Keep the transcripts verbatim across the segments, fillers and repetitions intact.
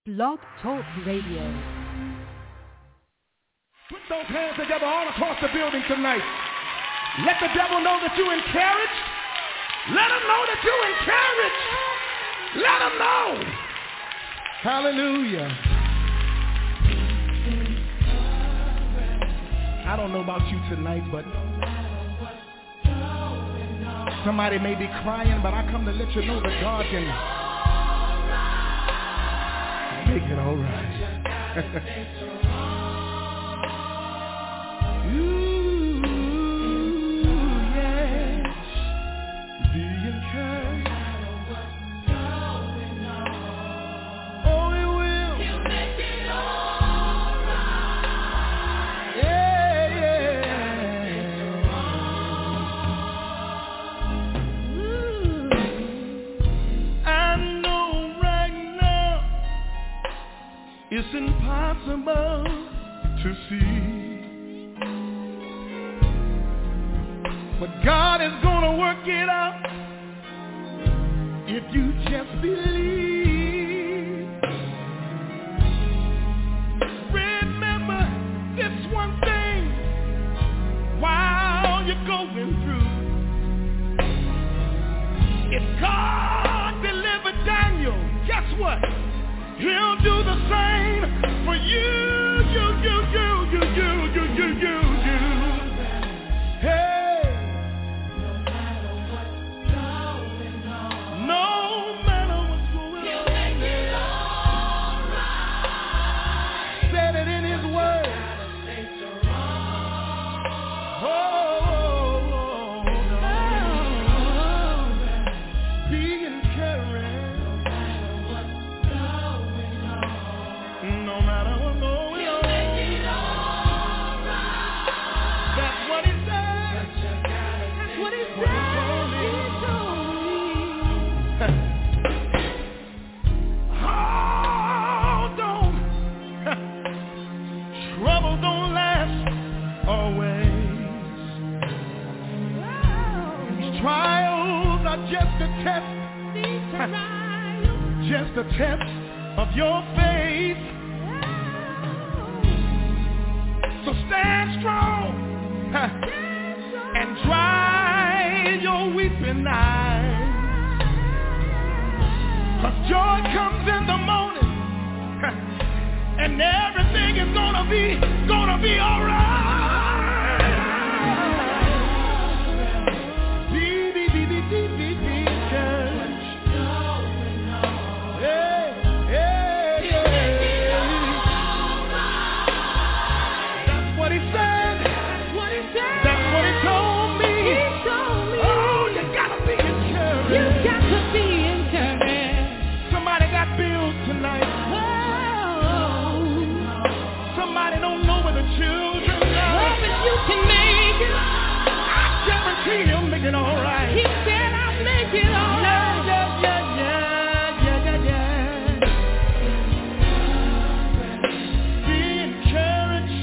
Blog Talk Radio. Put those hands together all across the building tonight. Let the devil know that you're encouraged. Let him know that you're encouraged. Let him know. Hallelujah. I don't know about you tonight, but somebody may be crying, but I come to let you know that God can make it all right. Ooh, yes. Be encouraged. Oh, it will. He'll make it all right. Yeah, yeah. Ooh. I know right now it's impossible to see, but God is gonna work it out if you just believe. Remember this one thing while you're going through. If God delivered Daniel, guess what? He'll do the same for you, you, you, you, you, you, you, you, you, you. Hey. No matter what's going on, said it in his word. Oh, be encouraged. No matter what's going on, that's what he said. That's what he said. Hold on. Trouble don't last always. These trials are just a test. Just a test of your faith. So stand strong and dry your weeping eyes. 'Cause joy comes in the morning, and everything is gonna be, gonna be alright. Be, be, be, be, be, be, be encouraged. Hey, hey, hey. That's what he said. That's what he said. That's what he told me. He told me. Oh, you gotta be encouraged. You got to be encouraged. Somebody got bills tonight. Whoa. Somebody don't know where the children are. Hope if you can make it, I guarantee he'll make it all right. He said I'll make it all right. Yeah, yeah, yeah, yeah, yeah, yeah. Be encouraged.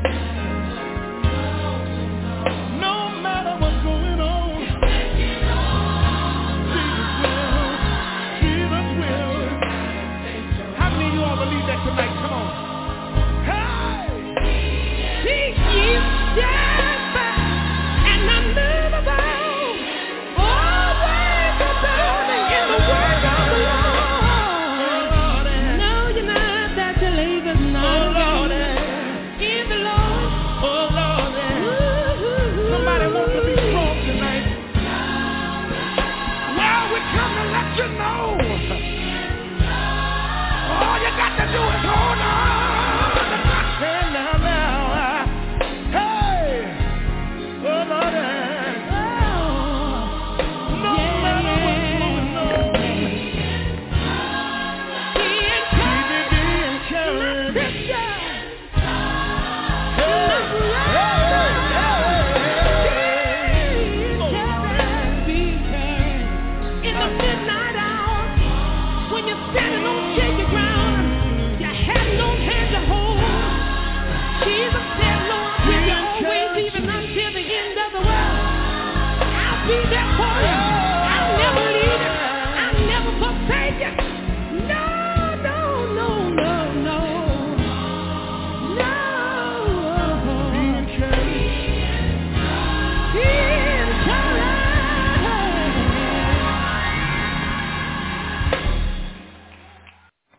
No matter what's going on. Jesus will. Jesus will. How many of you all believe that tonight? Come on. Hey! Be ye steadfast and unmovable, always abounding in the work of the Lord. No, you're not that you labor not in the Lord. Oh, Lord. Somebody wants to be strong tonight. Well, we come to let you know. All you got to do is hold on.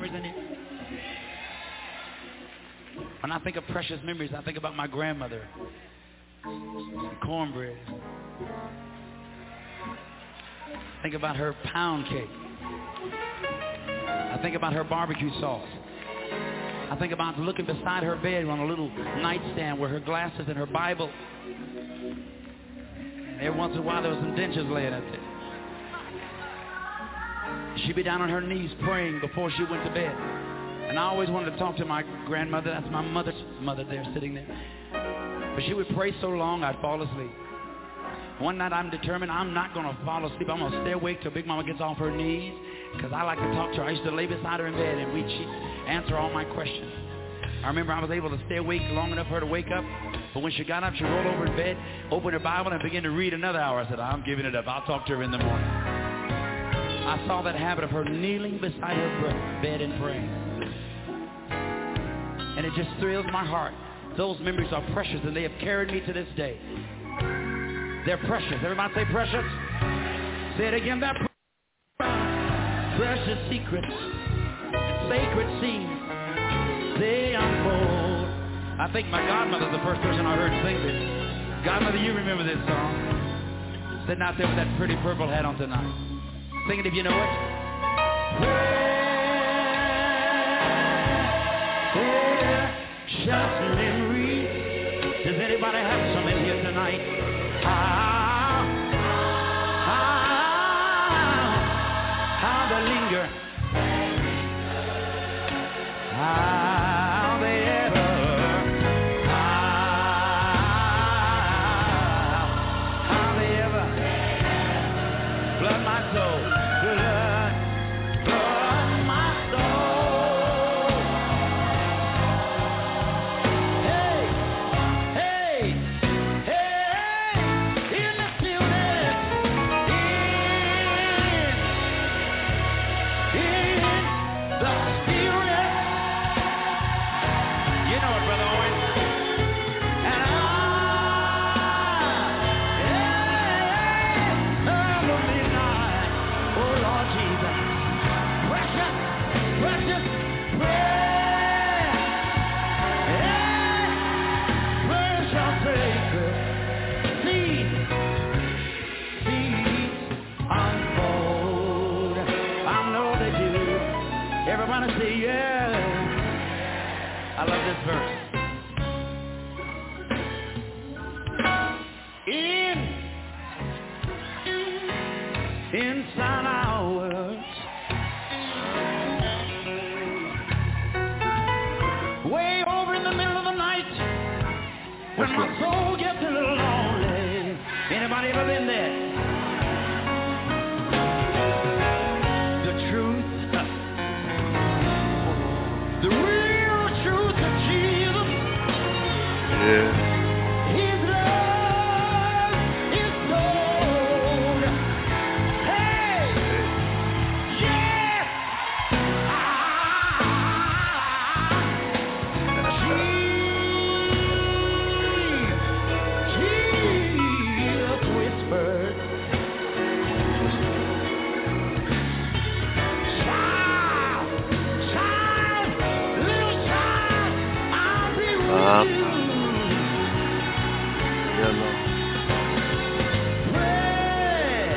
memories in here? When I think of precious memories, I think about my grandmother. Cornbread. I think about her pound cake. I think about her barbecue sauce. I think about looking beside her bed on a little nightstand with her glasses and her Bible. And every once in a while there was some dentures laying up there. She'd be down on her knees praying before she went to bed. And I always wanted to talk to my grandmother. That's my mother's mother there sitting there. But she would pray so long I'd fall asleep. One night I'm determined I'm not going to fall asleep. I'm going to stay awake till Big Mama gets off her knees because I like to talk to her. I used to lay beside her in bed and we'd answer all my questions. I remember I was able to stay awake long enough for her to wake up. But when she got up, she rolled over in bed, opened her Bible, and began to read another hour. I said, I'm giving it up. I'll talk to her in the morning. I saw that habit of her kneeling beside her bed and praying. And it just thrills my heart. Those memories are precious, and they have carried me to this day. They're precious. Everybody say precious. Say it again. They're precious secrets, sacred scenes, they unfold. I think my godmother's the first person I heard sing this. Godmother, you remember this song? Sitting out there with that pretty purple hat on tonight. Sing it if you know it. Precious memories. Does anybody have some in here tonight? How, how, how they linger. How they ever, how, how they ever flood my soul. Flood, flood my soul. Hey, hey, hey, in the stillness, in, in the stillness. You know it, Brother Owen. And I, yeah, of midnight, oh Lord Jesus, precious, precious prayer, yeah, precious sacred seeds, seeds unfold. I know they do. Everybody say yeah. I love this verse. In, inside our words, way over in the middle of the night, when my soul gets a little lonely. Anybody ever been there? The truth, the real truth of Jesus. Yeah. His love is told. Hey, yes, Jesus whispered, child, child, little child, I'll be with Uh-huh. you. Yeah, Lord. Pray,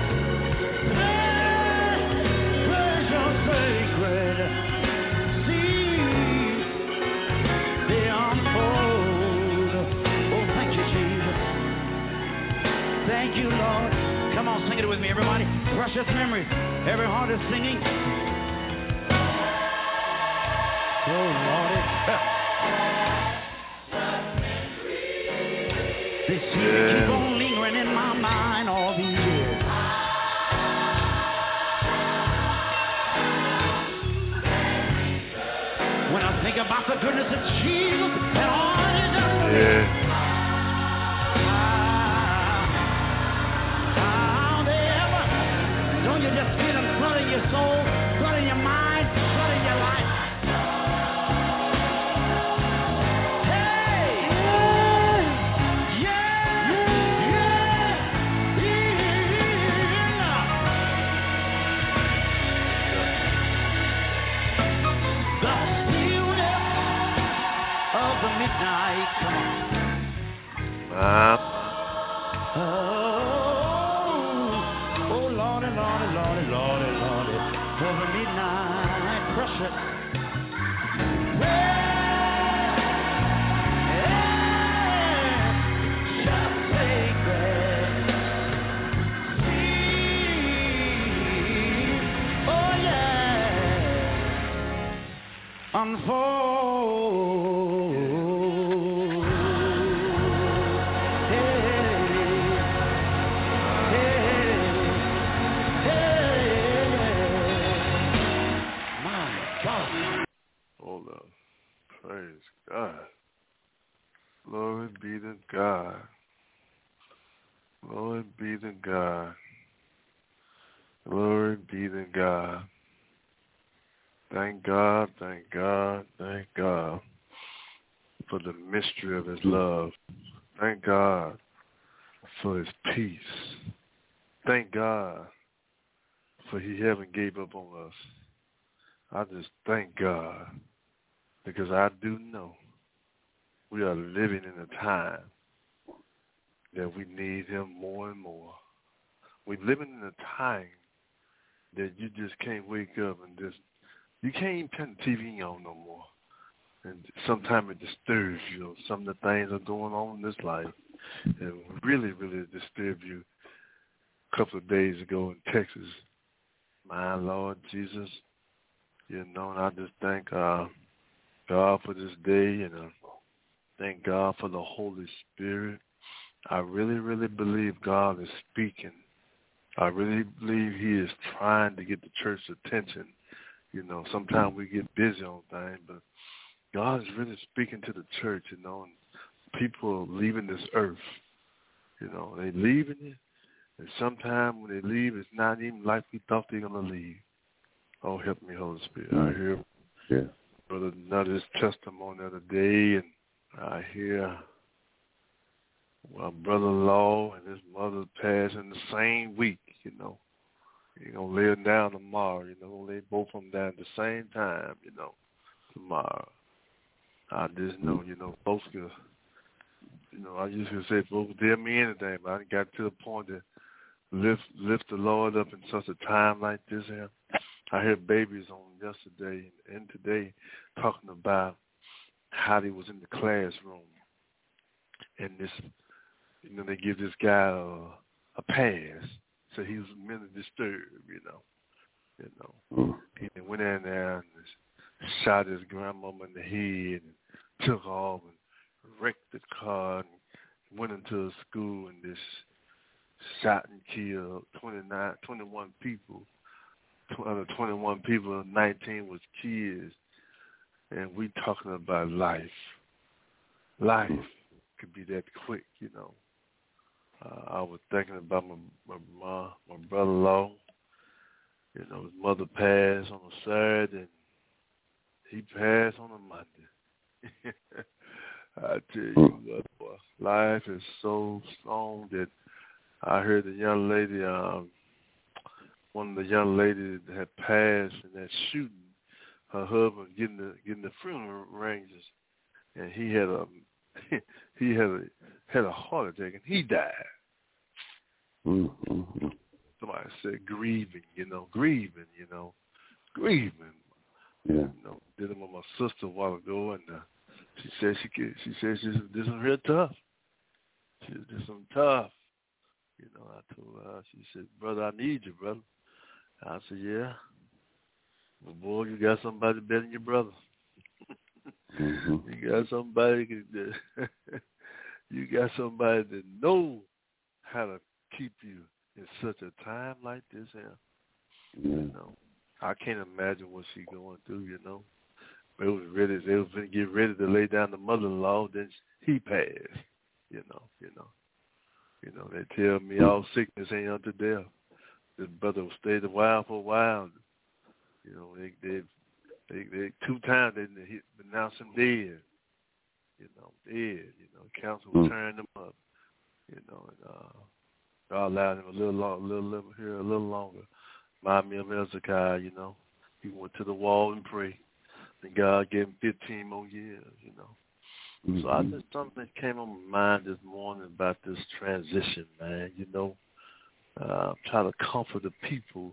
pray, precious sacred seeds, they unfold. Oh, thank you, Jesus. Thank you, Lord. Come on, sing it with me, everybody. Precious memories. Every heart is singing. Oh, Lordy. They seem to Yeah. keep on lingering in my mind all these years. When I think about the goodness of Jesus and all that He done for me, Yeah. how they ever, don't you just feel them flooding your soul, flooding your mind, flooding your life? Hey! Yeah! Yeah! Yeah! Uh, Oh, oh, Lordy, Lordy, Lordy, Lordy, Lordy, over midnight pressure. Well, just take that seat. Oh, yeah. Unfold. hold up. Praise God. Glory be to God. Glory be to God. Glory be to God. Thank God, thank God, thank God for the mystery of his love. Thank God for his peace. Thank God for he haven't gave up on us. I just thank God because I do know we are living in a time that we need him more and more. We're living in a time that you just can't wake up and just, you can't even turn the T V on no more. And sometimes it disturbs you. Some of the things are going on in this life that really, really disturb you. A couple of days ago in Texas, my Lord Jesus, you know, and I just thank uh, God for this day, and uh, thank God for the Holy Spirit. I really, really believe God is speaking. I really believe he is trying to get the church's attention. You know, sometimes we get busy on things, but God is really speaking to the church, you know, and people are leaving this earth. You know, they leaving it, and sometimes when they leave, it's not even like we thought they were going to leave. Oh, help me, Holy Spirit. I hear yeah. Brother Nutter's testimony the other day, and I hear my brother-in-law and his mother passing the same week, you know. You're going to lay them down tomorrow, you know. Lay both of them down at the same time, you know, tomorrow. I just know, you know, folks could, you know, I used to say folks could tell me anything, but I got to the point that lift lift the Lord up in such a time like this here. I heard babies on yesterday and today talking about how they was in the classroom, and this, you know, they give this guy a, a pass, so he was mentally disturbed, you know, you know. Mm. He went in there and shot his grandmama in the head and took off and wrecked the car and went into a school and just shot and killed twenty-nine, twenty-one people. Out of twenty-one people, nineteen was kids. And we talking about life. Life could be that quick, you know. Uh, I was thinking about my my my, my brother-in-law. You know, his mother passed on a Saturday, and he passed on a Monday. I tell you what, boy, life is so strong that I heard the young lady, um, one of the young ladies that had passed in that shooting, her husband getting the getting the funeral arrangements, and he had a he had a had a heart attack and he died. Mm-hmm. Somebody said grieving, you know, grieving, you know, grieving. Yeah. You know, did it with my sister a while ago, and uh, she said she could, she said this this is real tough. She said this is tough. You know, I told her, she said, brother, I need you, brother. I said, yeah. Well, boy, you got somebody better than your brother. Mm-hmm. You got somebody that you got somebody that knows how to keep you in such a time like this here. Yeah. You know, I can't imagine what she's going through, you know. They was ready, they was going to get ready to lay down the mother-in-law, then he passed, you know, you know. You know, they tell me all sickness ain't unto death. This brother stayed a while for a while. You know, they they they, they two times they, they announced him dead. You know, dead. You know, council mm. turned him up. You know, and uh, God allowed him a little long, a little, little here, a little longer. Remind me of Hezekiah. You know, he went to the wall and prayed, and God gave him fifteen more years. You know, Mm-hmm. So I just something came on my mind this morning about this transition, man. You know, uh, try to comfort the people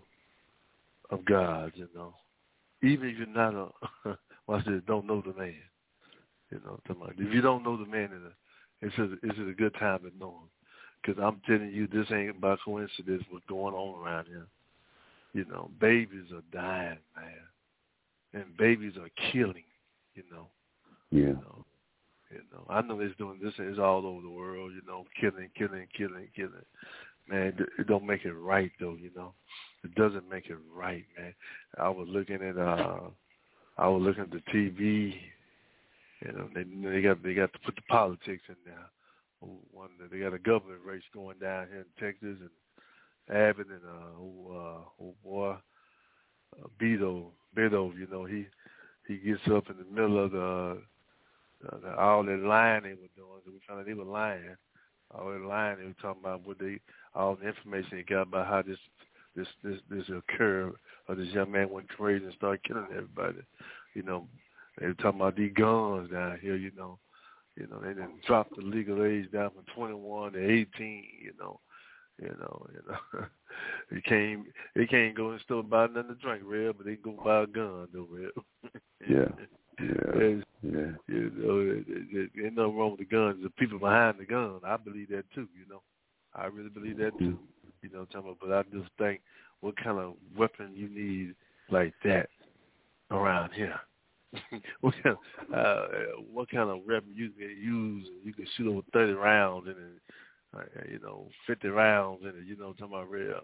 of God. You know, even if you're not a, well, I said, don't know the man. You know, if you don't know the man, it's a, it's a good time to know him. Because I'm telling you, this ain't by coincidence what's going on around here. You know, babies are dying, man, and babies are killing. You know. Yeah. You know, you know, I know it's doing this. It's all over the world. You know, killing, killing, killing, killing. Man, it don't make it right though. You know, it doesn't make it right, man. I was looking at, uh, I was looking at the T V. You know, they they got they got to put the politics in there. One, they got a government race going down here in Texas, and Abbott and uh, oh, uh, oh boy, uh, Beto, Beto, you know, he he gets up in the middle of the, uh, the all that lying they were doing. So we found out they were lying. All that lying they were talking about what they, all the information they got about how this this this this occurred, or this young man went crazy and started killing everybody. You know, they were talking about these guns down here. You know. You know, they didn't drop the legal age down from twenty-one to eighteen, you know. You know, you know. They can't they can't go in the store and buy nothing to drink, Red, but they can go buy a gun, though, Red. Yeah. Yeah. Yeah. You know, there's nothing wrong with the guns. The people behind the gun, I believe that too, you know. I really believe that too. You know what I'm talking about? But I just think what kind of weapon you need like that around here. what, kind of, uh, what kind of weapon you can use? You can shoot over thirty rounds in it, uh, you know, fifty rounds in it. You know, what I'm talking about real.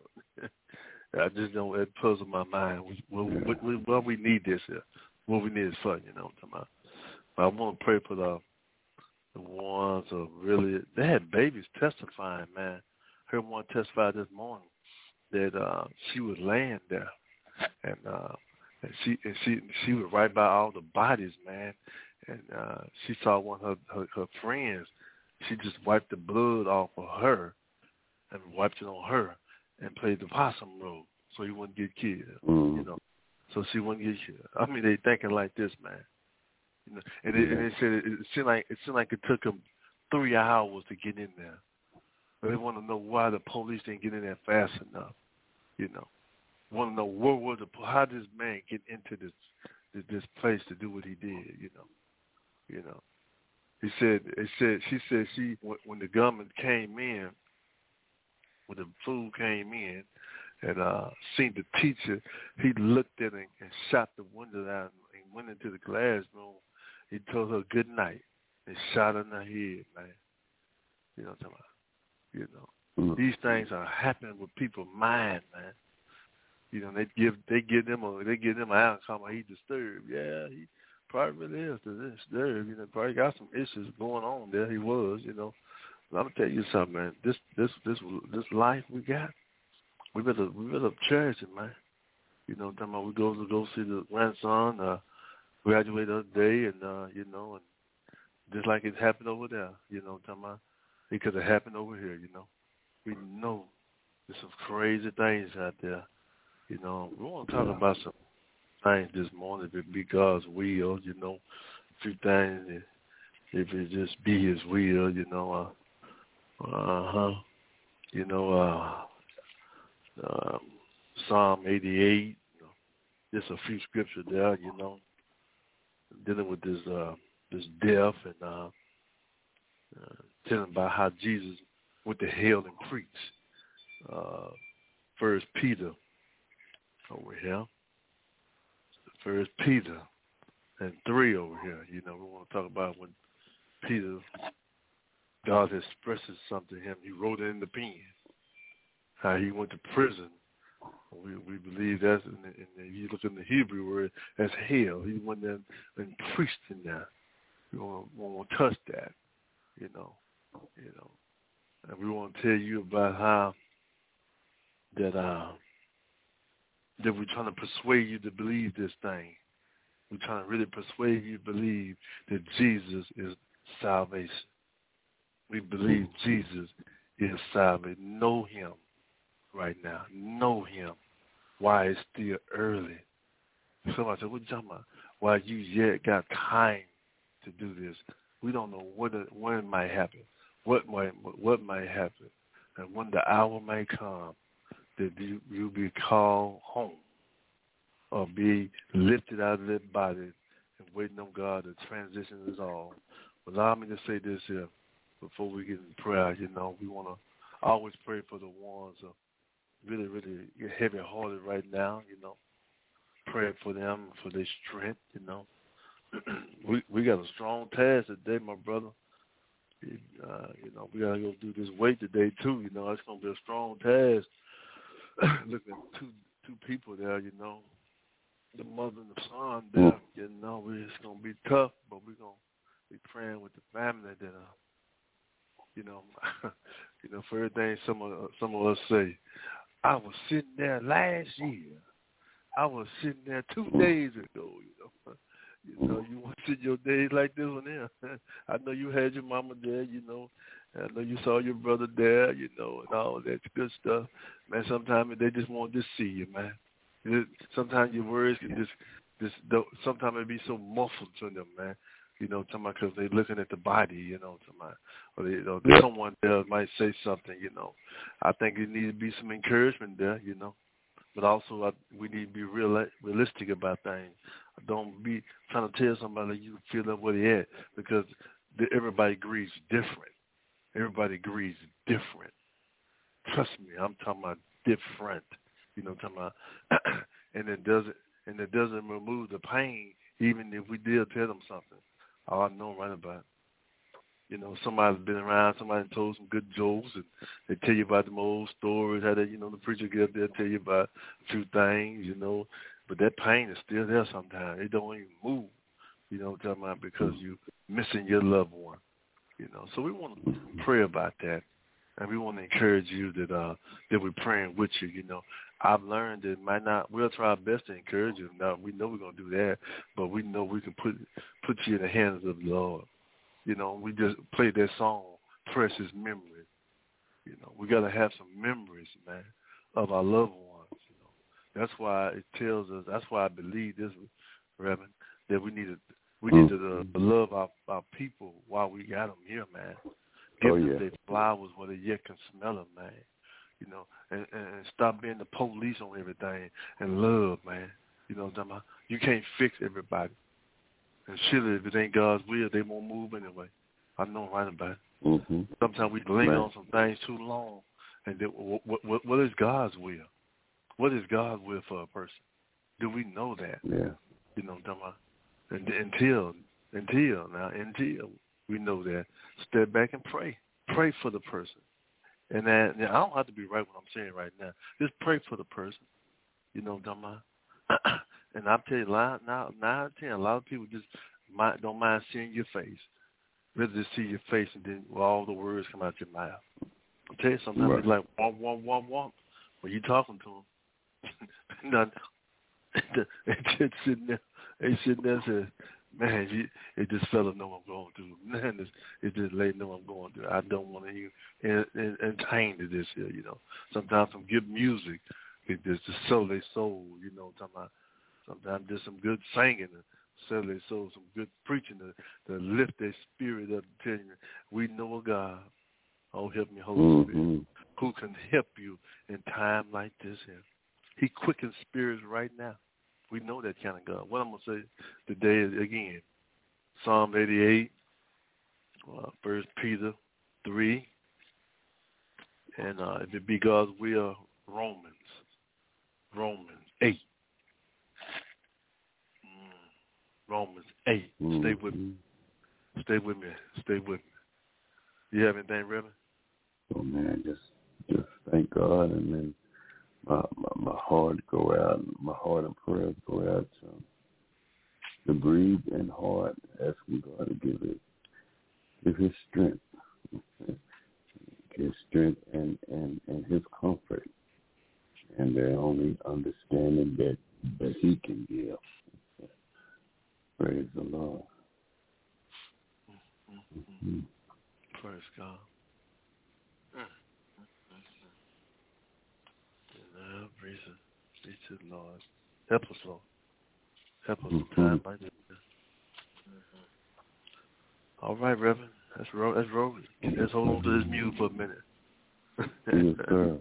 I just don't. It puzzles my mind. What, what, what, what we need this here? What we need is fun. You know, what I'm talking about. But I want to pray for the the ones who really. They had babies testifying, man. Heard one testify this morning that uh, she was laying there and. Uh, And she and she she was right by all the bodies, man. And uh, she saw one of her, her her friends. She just wiped the blood off of her and wiped it on her and played the possum role so he wouldn't get killed. Mm. You know, so she wouldn't get killed. I mean, they thinking like this, man. You know, and, it, and they said it, it seemed like it seemed like it took them three hours to get in there. But they want to know why the police didn't get in there fast enough. You know. Want to know what was the, how did this man get into this this place to do what he did? You know, you know. He said, it said, she said she when the government came in, when the food came in, and uh, seen the teacher, he looked at her and shot the window out and went into the classroom. He told her good night and shot her in the head, man. You know what I'm talking about? You know, mm-hmm. These things are happening with people's mind, man. You know, they give they give them a they give them an outcome. He disturbed. Yeah, he probably really is disturbed. You know, probably got some issues going on there. He was, you know. But I'm gonna tell you something, man. This this this this life we got, we better we better cherish it, man. You know, talking about we go to go see the grandson uh, graduate the other day, and uh, you know, and just like it happened over there. You know, talking about it could have happened over here. You know, we know there's some crazy things out there. You know, we want to talk yeah. about some things this morning. If it be God's will, you know, a few things. If it just be His will, you know, uh, uh huh, you know, uh, um, Psalm eighty-eight. You know, just a few scriptures there, you know, dealing with this uh, this death and uh, uh, telling about how Jesus went to hell and preached. Uh, First Peter. Over here, First Peter and three over here. You know, we want to talk about when Peter, God expresses something to him. He wrote it in the pen. How he went to prison. We we believe that's in the, in the, you look in the Hebrew word, that's hell. He went there and preached in there. We won't, won't touch that. You know, you know, and we want to tell you about how that. Uh, that we're trying to persuade you to believe this thing. We're trying to really persuade you to believe that Jesus is salvation. We believe Jesus is salvation. Know Him right now. Know Him while it's still early. Somebody said, what are you talking about? While you yet got time to do this, We don't know what it, when it might happen, what might what might happen, and when the hour may come that you you be called home or be lifted out of that body and waiting on God to transition us all. But allow me to say this here before we get into prayer. You know, we want to always pray for the ones who really, really heavy-hearted right now, you know. Pray for them, for their strength, you know. we we got a strong task today, my brother. Uh, you know, we got to go do this weight today, too. You know, it's going to be a strong task. Looking at two, two people there, you know. The mother and the son there, you know, it's going to be tough, but we're going to be praying with the family that, uh, you know, you know, for everything some of, some of us say. I was sitting there last year. I was sitting there two days ago, you know. You know, you want to sit your days like this one here. I know you had your mama there, you know. I know you saw your brother there, you know, and all that good stuff. Man, sometimes they just want to just see you, man. Sometimes your words can just, just sometimes it be so muffled to them, man. You know, talking about because they're looking at the body, you know, talking about, or they, you know, someone there might say something, you know. I think it needs to be some encouragement there, you know. But also, I, we need to be real, realistic about things. Don't be trying to tell somebody you feel that way they at, because the, everybody grieves different. Everybody grieves different. Trust me, I'm talking about different. You know, talking about, and it doesn't, and it doesn't remove the pain, even if we did tell them something. Oh, I know right about it. You know, somebody's been around, somebody told some good jokes, and they tell you about them old stories, how they, you know, the preacher get up there and tell you about a few things, you know, but that pain is still there sometimes. It don't even move, you know what I'm talking about, because you're missing your loved one, you know. So we want to pray about that, and we want to encourage you that uh, that we're praying with you, you know. I've learned that it might not, we'll try our best to encourage you. Now, we know we're going to do that, but we know we can put put you in the hands of the Lord. You know, we just played that song, Precious Memories. You know, we got to have some memories, man, of our loved ones. You know, that's why it tells us. That's why I believe this, Reverend, that we need to we need to uh, love our, our people while we got them here, man. Give oh, them yeah. their flowers where they yet can smell them, man. You know, and, and stop being the police on everything and love, man. You know what I'm talking about? You can't fix everybody. And surely, if it ain't God's will, they won't move anyway. I know right about it. Mm-hmm. Sometimes we linger right. on some things too long. And then, what, what, what is God's will? What is God's will for a person? Do we know that? Yeah. You know what I'm talking about? And, until, until, now, until we know that, step back and pray. Pray for the person. And that, I don't have to be right what I'm saying right now. Just pray for the person. You know what I'm talking about? And I'll tell you, now, nine out of ten, a lot of people just might, don't mind seeing your face. Rather just see your face and then well, all the words come out your mouth. I'll tell you, sometimes right. It's like, womp, womp, womp, womp. When you talking to them, they just sitting there, they sitting there and says, man, you, it just fella know I'm going through. Man, it's, it just lady know I'm going through. I don't want to even entertain to this here, you know. Sometimes some good music, it just to sow their soul, you know what I'm talking about. Sometimes there's some good singing and sell their soul, some good preaching to, to lift their spirit up and tell you, we know a God, oh, help me, Holy mm-hmm. Spirit, who can help you in time like this here. He quickens spirits right now. We know that kind of God. What I'm going to say today is, again, Psalm eighty-eight, uh, First Peter three, and uh, if it be God's will, Romans, Romans eight. Romans eight. Mm-hmm. Stay with me. Stay with me. Stay with me. You have anything, Reverend? Oh, man, just just thank God, and then my, my, my heart go out, my heart and prayers go out to the breathe and heart, asking God to give it, give His strength, His strength and, and, and His comfort, and their only understanding that, that He can give. Praise the Lord. Mm-hmm. Praise God. Mm-hmm. Praise to the Lord. Help us, Lord. Help us mm-hmm. time like this. All right, Reverend. Let's roll. Let's roll. Let's hold on to this mute for a minute. Yes, sir.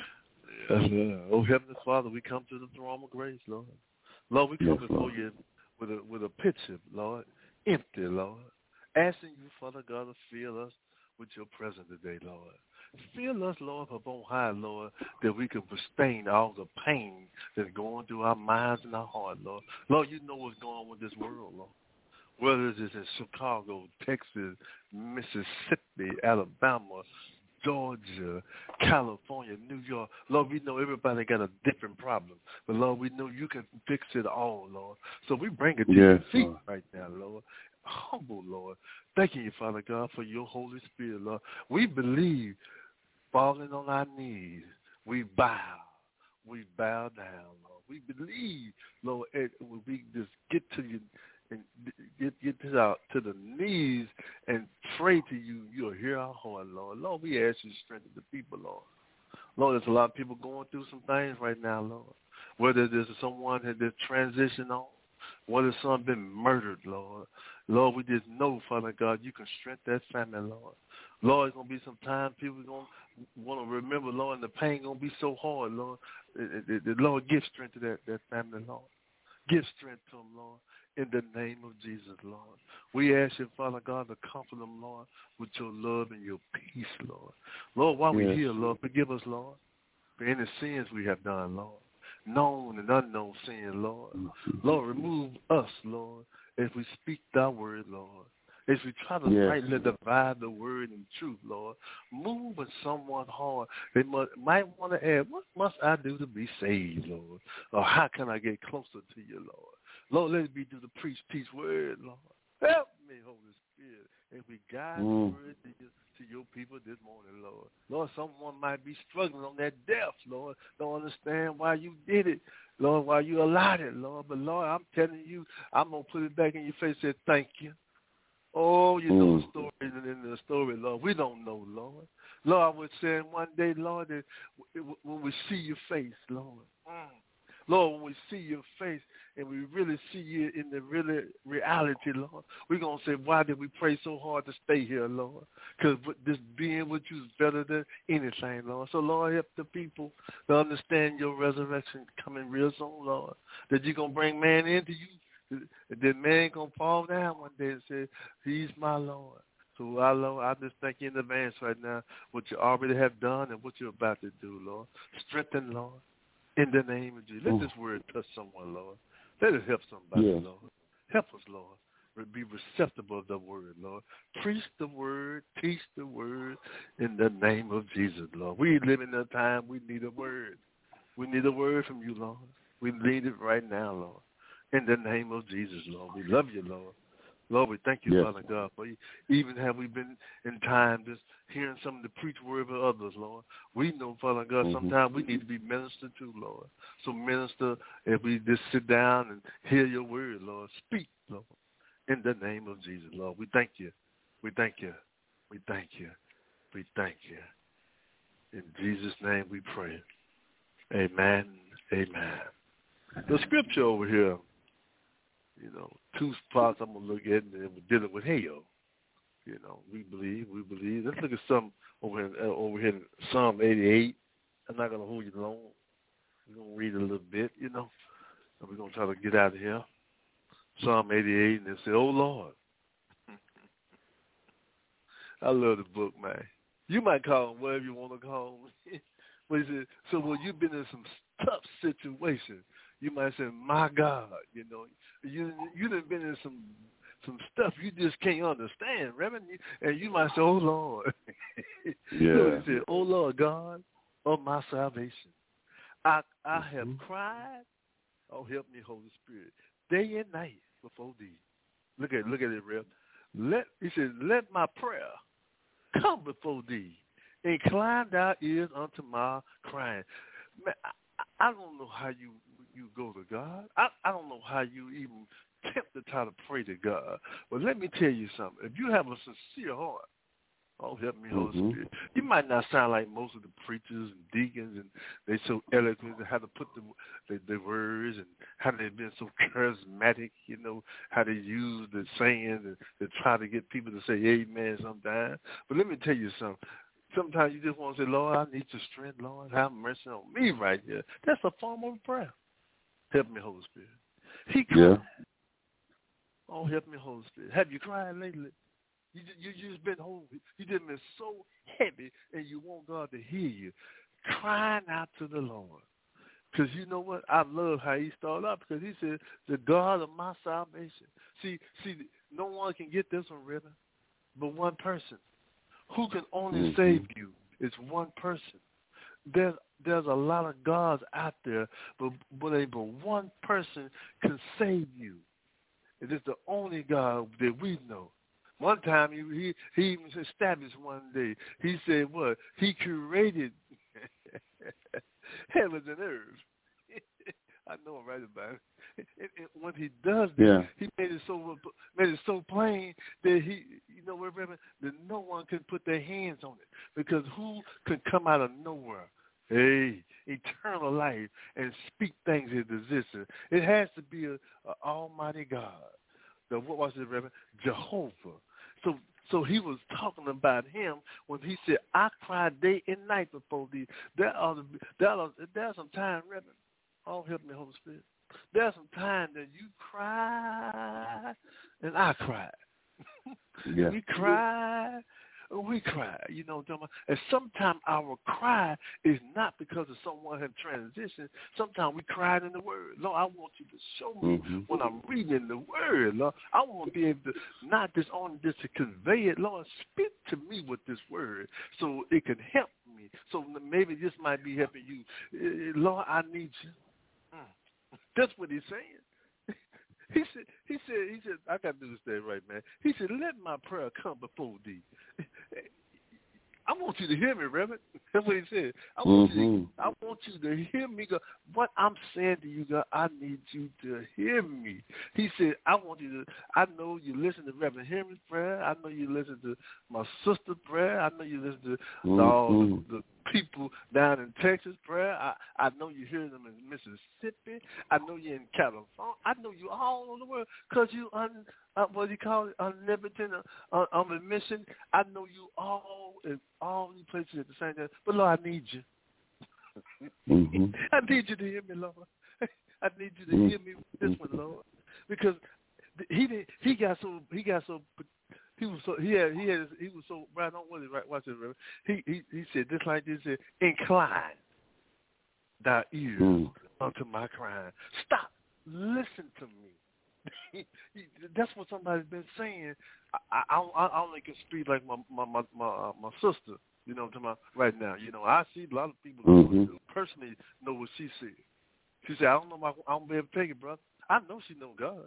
Yes, sir. Oh, Heavenly Father, we come to the throne of grace, Lord. Lord, we come Yes, before Lord. you with a with a pitcher, Lord, empty, Lord, asking you, Father God, to fill us with your presence today, Lord. Fill us, Lord, up on high, Lord, that we can sustain all the pain that's going through our minds and our heart, Lord. Lord, you know what's going on with this world, Lord. Whether it's in Chicago, Texas, Mississippi, Alabama, Georgia, California, New York. Lord, we know everybody got a different problem. But, Lord, we know you can fix it all, Lord. So we bring it to Yes, your feet Lord. right now, Lord. Humble, Lord. Thanking you, Father God, for your Holy Spirit, Lord. We believe, falling on our knees, we bow. We bow down, Lord. We believe, Lord, when we just get to you and get get to the, to the knees and pray to you, you'll hear our heart, Lord. Lord, we ask you to strengthen the people, Lord. Lord, there's a lot of people going through some things right now, Lord. Whether there's someone that has transitioned on, whether someone been murdered, Lord. Lord, we just know, Father God, you can strengthen that family, Lord. Lord, it's going to be some time people going to want to remember, Lord, and the pain going to be so hard, Lord. The, the, the Lord, give strength to that, that family, Lord. Give strength to them, Lord, in the name of Jesus, Lord. We ask you, Father God, to comfort them, Lord, with your love and your peace, Lord. Lord, while Yes. we're here, Lord, forgive us, Lord, for any sins we have done, Lord. Known and unknown sin, Lord. Lord, remove us, Lord, as we speak thy word, Lord. As we try to Yes. rightly divide the word and truth, Lord. Move with someone hard. They must, might want to ask, what must I do to be saved, Lord? Or how can I get closer to you, Lord? Lord, let it be through the preach, teach word, Lord. Help me, Holy Spirit, as we guide Mm. the word to you. To your people this morning, Lord. Lord, someone might be struggling on that depth, Lord. Don't understand why you did it, Lord, why you allowed it, Lord. But, Lord, I'm telling you, I'm going to put it back in your face and say thank you. Oh, you know Mm. the story in the story, Lord. We don't know, Lord. Lord, I was saying one day, Lord, that when we see your face, Lord, mm. Lord, when we see your face and we really see you in the really reality, Lord, we're going to say, why did we pray so hard to stay here, Lord? Because this being with you is better than anything, Lord. So, Lord, help the people to understand your resurrection coming real soon, Lord, that you're going to bring man into you. That man going to fall down one day and say, he's my Lord. So, our Lord, I just thank you in advance right now what you already have done and what you're about to do, Lord. Strengthen, Lord. In the name of Jesus, let Ooh. this word touch someone, Lord. Let it help somebody, Yes. Lord. Help us, Lord. Be receptive of the word, Lord. Preach the word, teach the word in the name of Jesus, Lord. We live in a time we need a word. We need a word from you, Lord. We need it right now, Lord. In the name of Jesus, Lord. We love you, Lord. Lord, we thank you, Yes. Father God, for you. Even have we been in time just hearing some of the preach word of others, Lord. We know, Father God, Mm-hmm. sometimes we need to be ministered to, Lord. So minister, if we just sit down and hear your word, Lord, speak, Lord, in the name of Jesus, Lord. We thank you. We thank you. We thank you. We thank you. In Jesus' name we pray. Amen. Amen. The scripture over here, you know, two spots I'm going to look at, and we're dealing with hell. You know, we believe, we believe. Let's look at some over here, uh, over here in Psalm eighty-eight. I'm not going to hold you long. We're going to read a little bit, you know, and we're going to try to get out of here. Psalm eighty-eight, and it says, oh, Lord. I love the book, man. You might call him whatever you want to call him. But he said, so when you've been in some tough situations, you might say, my God, you know, you you done been in some some stuff you just can't understand, Reverend. And you might say, oh, Lord. Yeah. So he said, oh, Lord God of my salvation, I I have Mm-hmm. cried. Oh, help me, Holy Spirit, day and night before thee. Look at look at it, Rev. Let he said, let my prayer come before thee. Incline thy ears unto my crying. Man, I, I don't know how you you go to God. I, I don't know how you even attempt to try to pray to God. But let me tell you something. If you have a sincere heart, Oh, help me, Holy Mm-hmm. Spirit. You might not sound like most of the preachers and deacons, and they so eloquent and how to put the, the the words and how they've been so charismatic, you know, how they use the sayings and they try to get people to say amen sometimes. But let me tell you something. Sometimes you just want to say, Lord, I need your strength, Lord. Have mercy on me right here. That's a form of prayer. Help me, Holy Spirit. He cried. Yeah. Oh, help me, Holy Spirit. Have you cried lately? You you you just been home. You just been so heavy, and you want God to hear you, crying out to the Lord. Because you know what? I love how he started out, because he said, "The God of my salvation." See, see, no one can get this one, Reverend, but one person who can only mm-hmm. save you is one person. There's there's a lot of gods out there, but but, but one person can save you. It is the only God that we know. One time he, he he even established one day. He said what? He created heavens and earth. I know I'm right about it. And, and when he does this, yeah. he made it so made it so plain that he, you know, Reverend, that no one can put their hands on it, because who can come out of nowhere? Hey, eternal life and speak things into existence. It has to be a, a Almighty God. The, what was it, Reverend? Jehovah. So so he was talking about him when he said, I cry day and night before thee. There are, there are, there's some time, Reverend. Oh, help me, Holy Spirit. There's some time that you cry and I cry. Yeah. We cry. We cry, you know, and sometimes our cry is not because of someone had transitioned. Sometimes we cried in the Word. Lord, I want you to show me mm-hmm. when I'm reading the Word, Lord. I want to be able to not just only just to convey it, Lord, speak to me with this Word so it can help me. So maybe this might be helping you. Lord, I need you. Mm. That's what he's saying. He said, he said, he said, I got to do this thing right, man. He said, let my prayer come before thee. I want you to hear me, Reverend. That's what he said. I want, mm-hmm. you, to, I want you to hear me. God. What I'm saying to you, God, I need you to hear me. He said, I want you to, I know you listen to Reverend Henry's prayer. I know you listen to my sister's prayer. I know you listen to mm-hmm. all the, the people down in Texas prayer. I, I know you hear them in Mississippi. I know you're in California. I know you all over the world because you, un, uh, what do you call it, unlimited, uh, on a mission. I know you all in all these places at the same time. But, Lord, I need you. Mm-hmm. I need you to hear me, Lord. I need you to mm-hmm. hear me with this one, Lord. Because he did, he got so, he got so, he was so, he had, he had, he was so, right on with it, right, watch it, Reverend. He, he, he said, just like this, he said, incline thy ears mm. unto my crying. Stop. Listen to me. That's what somebody's been saying. I, I, I only can speak like my my my my, uh, my sister. You know what I'm talking about right now. You know, I see a lot of people mm-hmm. personally know what she said. She said, I don't know if I, I won't be able to take it, brother. I know she know God.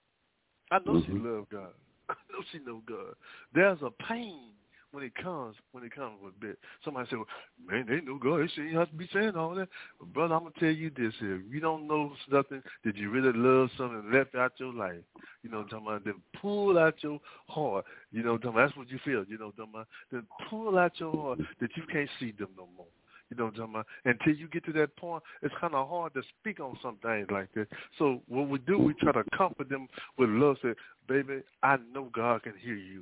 I know mm-hmm. she love God. I know she know God. There's a pain when it comes when it comes with bit. Somebody say, well, man, they know God. They shouldn't have to be saying all that. But brother, I'm gonna tell you this here. If you don't know something that you really love, something left out your life, you know what I'm talking about, then pull out your heart. You know what I'm talking about? That's what you feel, you know what I'm talking about? Then pull out your heart that you can't see them no more. You know what I'm talking about? Until you get to that point, it's kind of hard to speak on some things like that. So what we do, we try to comfort them with love. Say, baby, I know God can hear you.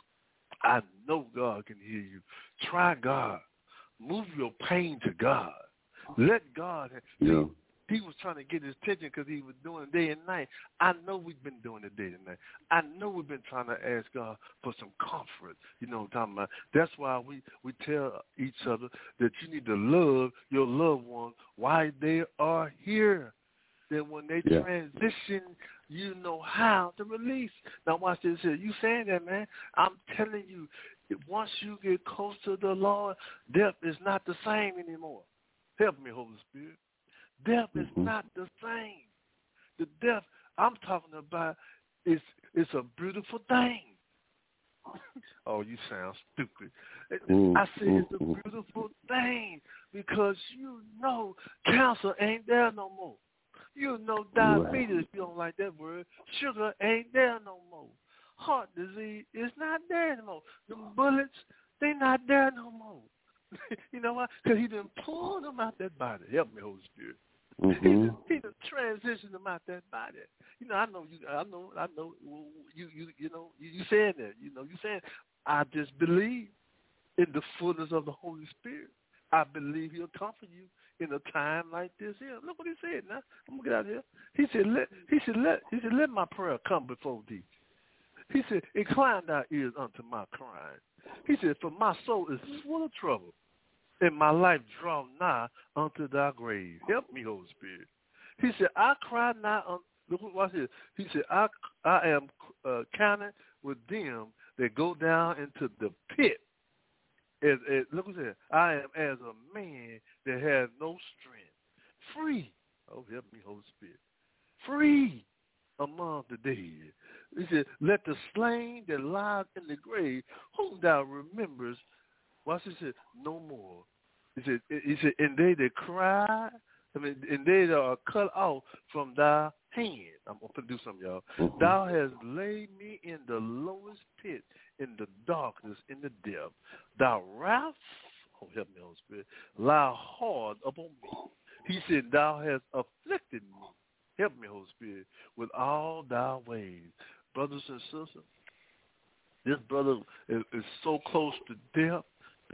I know God can hear you. Try God. Move your pain to God. Let God. Yeah. He, he was trying to get his attention because he was doing it day and night. I know we've been doing it day and night. I know we've been trying to ask God for some comfort. You know what I'm talking about? That's why we, we tell each other that you need to love your loved ones while they are here. Then when they yeah. transition, you know how to release. Now watch this here. You saying that, man. I'm telling you, once you get close to the Lord, death is not the same anymore. Help me, Holy Spirit. Death is mm-hmm. not the same. The death I'm talking about is is a beautiful thing. Oh, you sound stupid. Mm-hmm. I say it's a beautiful thing because you know cancer ain't there no more. You know diabetes, if you don't like that word. Sugar ain't there no more. Heart disease is not there anymore. The bullets, They not there no more. You know why? Because he done pulled them out that body. Help me, Holy Spirit. Mm-hmm. He done, he done transitioned them out that body. You know, I know you. I know. I know. You. You. You know. You, you saying that. You know. You saying. I just believe in the fullness of the Holy Spirit. I believe He'll comfort you in a time like this here. Look what He said. Now I'm gonna get out of here. He said, "Let." He said, "Let." He said, "Let my prayer come before Thee." He said, "Incline Thy ears unto my crying." He said, "For my soul is full of trouble, and my life draw nigh unto Thy grave. Help me, Holy Spirit." He said, "I cry nigh unto." Look what here. He said, "I I am uh, counted with them that go down into the pit." As, as, look what it said. "I am as a man that has no strength, free." Oh, help me, Holy Spirit. Free among the dead. He said, "Let the slain that lies in the grave, whom Thou remembers," watch this, said, "no more." He said, he said, "And they that cry, I mean, and they that are cut off from Thy hand." I'm going to do something, y'all. Mm-hmm. "Thou hast laid me in the lowest pit, in the darkness, in the depth. Thy wrath," oh, help me, Holy Spirit, "lie hard upon me." He said, "Thou hast afflicted me." Help me, Holy Spirit, "with all Thy ways." Brothers and sisters, this brother is, is so close to death.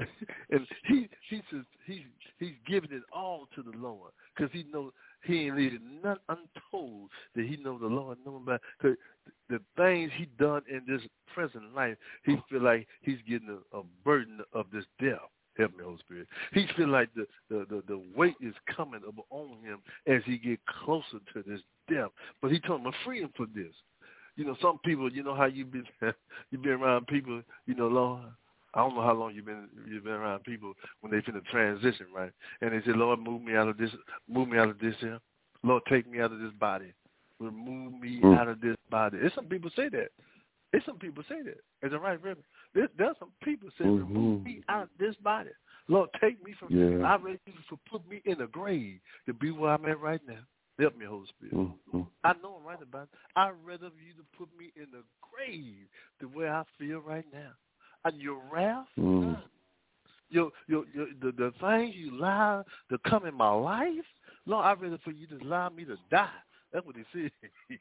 And he he says he's he's giving it all to the Lord because he knows he ain't leaving none untold that he knows the Lord knows about. Cause the things he done in this present life, he feel like he's getting a, a burden of this death. Help me, Holy Spirit. He feel like the, the, the, the weight is coming up on him as he get closer to this death. But he told him, "I'm freeing for this." You know, some people, you know how you've been you've been around people, you know, Lord. I don't know how long you've been you've been around people when they finna transition, right? And they say, "Lord, move me out of this, move me out of this here. Lord, take me out of this body. Remove me mm. out of this body." There's some people say that. There's some people say that. Is that right, Reverend? There, there's some people say, mm-hmm. "Remove me out of this body. Lord, take me from yeah. I ready you to put me in a grave to be where I'm at right now. Help me, Holy Spirit." Mm-hmm. I know I'm right about it. I'd rather you to put me in the grave to where I feel right now. And your wrath, mm. your, your, your, the, the things you allow to come in my life, Lord, I'd rather for you to allow me to die. That's what he said.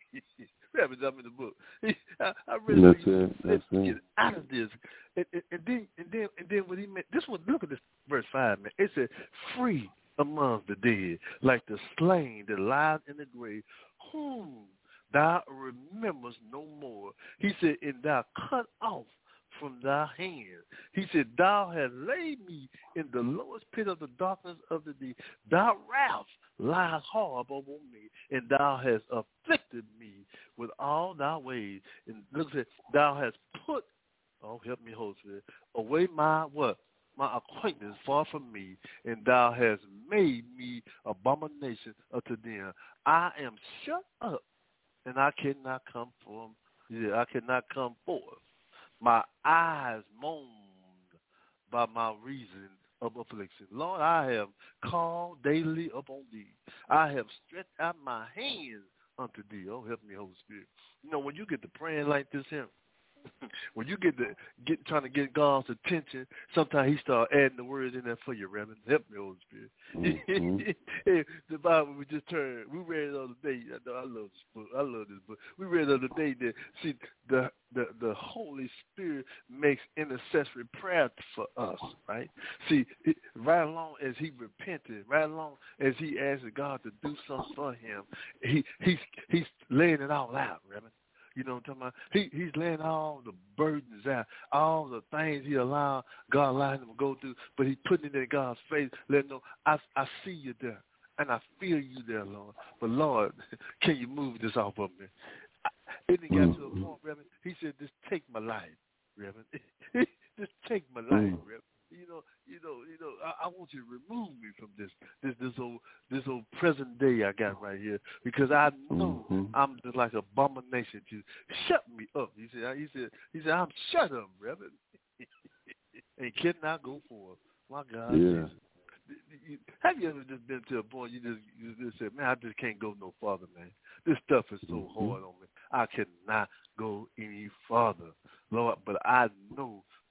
We haven't done in the book. I, I'd rather That's for you it. to That's let me it. get out of this. And, and, and then, and then, and then, what he meant. This was look at this verse five, man. It said, "Free among the dead, like the slain that lies in the grave, whom Thou remembers no more." He said, "And Thou cut off from Thy hand." He said, "Thou hast laid me in the lowest pit of the darkness of the deep. Thy wrath lies hard upon me, and Thou hast afflicted me with all Thy ways." And look at, "Thou hast put," oh, help me, Holy Spirit, "away my," what? "my acquaintance far from me, and Thou hast made me abomination unto them. I am shut up, and I cannot come from, yeah, I cannot come forth. My eyes moaned by my reason of affliction. Lord, I have called daily upon Thee. I have stretched out my hands unto Thee." Oh, help me, Holy Spirit. You know, when you get to praying like this here, when you get to get trying to get God's attention, sometimes He start adding the words in there for you, Reverend. Help me, Holy Spirit. Mm-hmm. Hey, the Bible we just turned, we read it the other day. I know I love this book. I love this book. We read the other day that see the the the Holy Spirit makes intercessory prayer for us, right? See, it, right along as he repented, right along as he asked God to do something for him, he he's he's laying it all out, Reverend. You know what I'm talking about? He, he's laying all the burdens out, all the things he allowed, God allowed him to go through, but he's putting it in God's face, letting him know, I, I see you there, and I feel you there, Lord. But, Lord, can you move this off of me? And he got to a point, Reverend, he said, "Just take my life, Reverend. Just take my life, Reverend. You know, you know, you know. I, I want you to remove me from this, this, this old, this old present day I got right here, because I know mm-hmm. I'm just like abomination to shut me up." He said, he said, he said, "I'm shut up, Reverend, and cannot go forward." My God, yeah. Jesus. Have you ever just been to a point you just you just said, "Man, I just can't go no farther, man. This stuff is so mm-hmm. hard on me. I cannot go any farther, Lord." But I know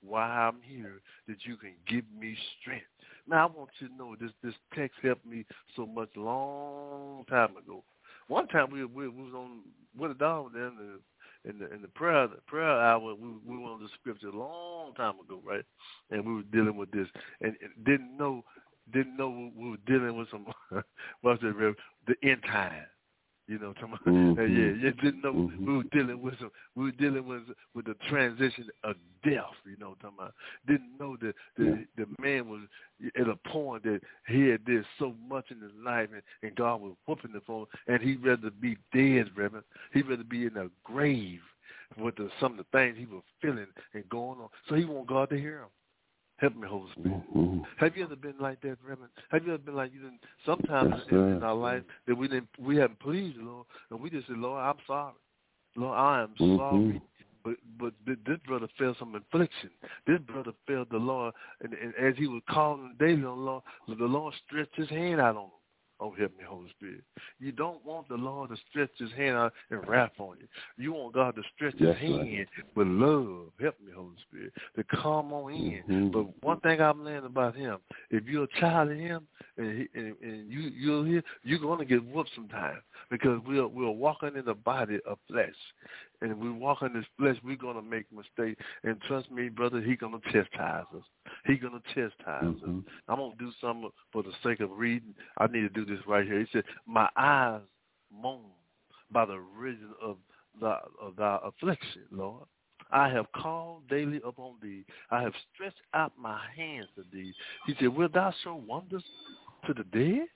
while I'm here that you can give me strength. Now, I want you to know this this text helped me so much long time ago. One time we we, we was on with a dog there in the in the, in the prayer the prayer hour. We we went on the scripture a long time ago, right? And we were dealing with this and, and didn't know didn't know we were dealing with some what's it, the end time. You know, talking about, mm-hmm. yeah, you didn't know mm-hmm. we were dealing with some, we were dealing with with the transition of death. You know, talking about, didn't know that the yeah. the man was at a point that he had did so much in his life, and, and God was whooping him for him, and he'd rather be dead, Reverend. He'd rather be in a grave with the, some of the things he was feeling and going on. So he want God to hear him. Help me, Holy Spirit. Mm-hmm. Have you ever been like that, Reverend? Have you ever been like you didn't? Sometimes yes, in, in our life that we didn't, we haven't pleased the Lord, and we just said, Lord, I'm sorry. Lord, I am mm-hmm. sorry. But but this brother felt some affliction. This brother felt the Lord, and, and as he was calling daily on the Lord, the Lord stretched his hand out on him. Oh, help me, Holy Spirit. You don't want the Lord to stretch his hand out and rap on you. You want God to stretch yes, his hand right. with love. Help me, Holy Spirit, to come on in. Mm-hmm. But one thing I've learned about him, if you're a child of him and, he, and, and you, you're here, you're going to get whooped sometime because we're, we're walking in the body of flesh. And we walk in this flesh, we're going to make mistakes. And trust me, brother, he's going to chastise us. He's going to chastise mm-hmm. us. I'm going to do something for the sake of reading. I need to do this right here. He said, my eyes moan by the reason of, thy, of thy affliction, Lord. I have called daily upon thee. I have stretched out my hands to thee. He said, wilt thou show wonders to the dead?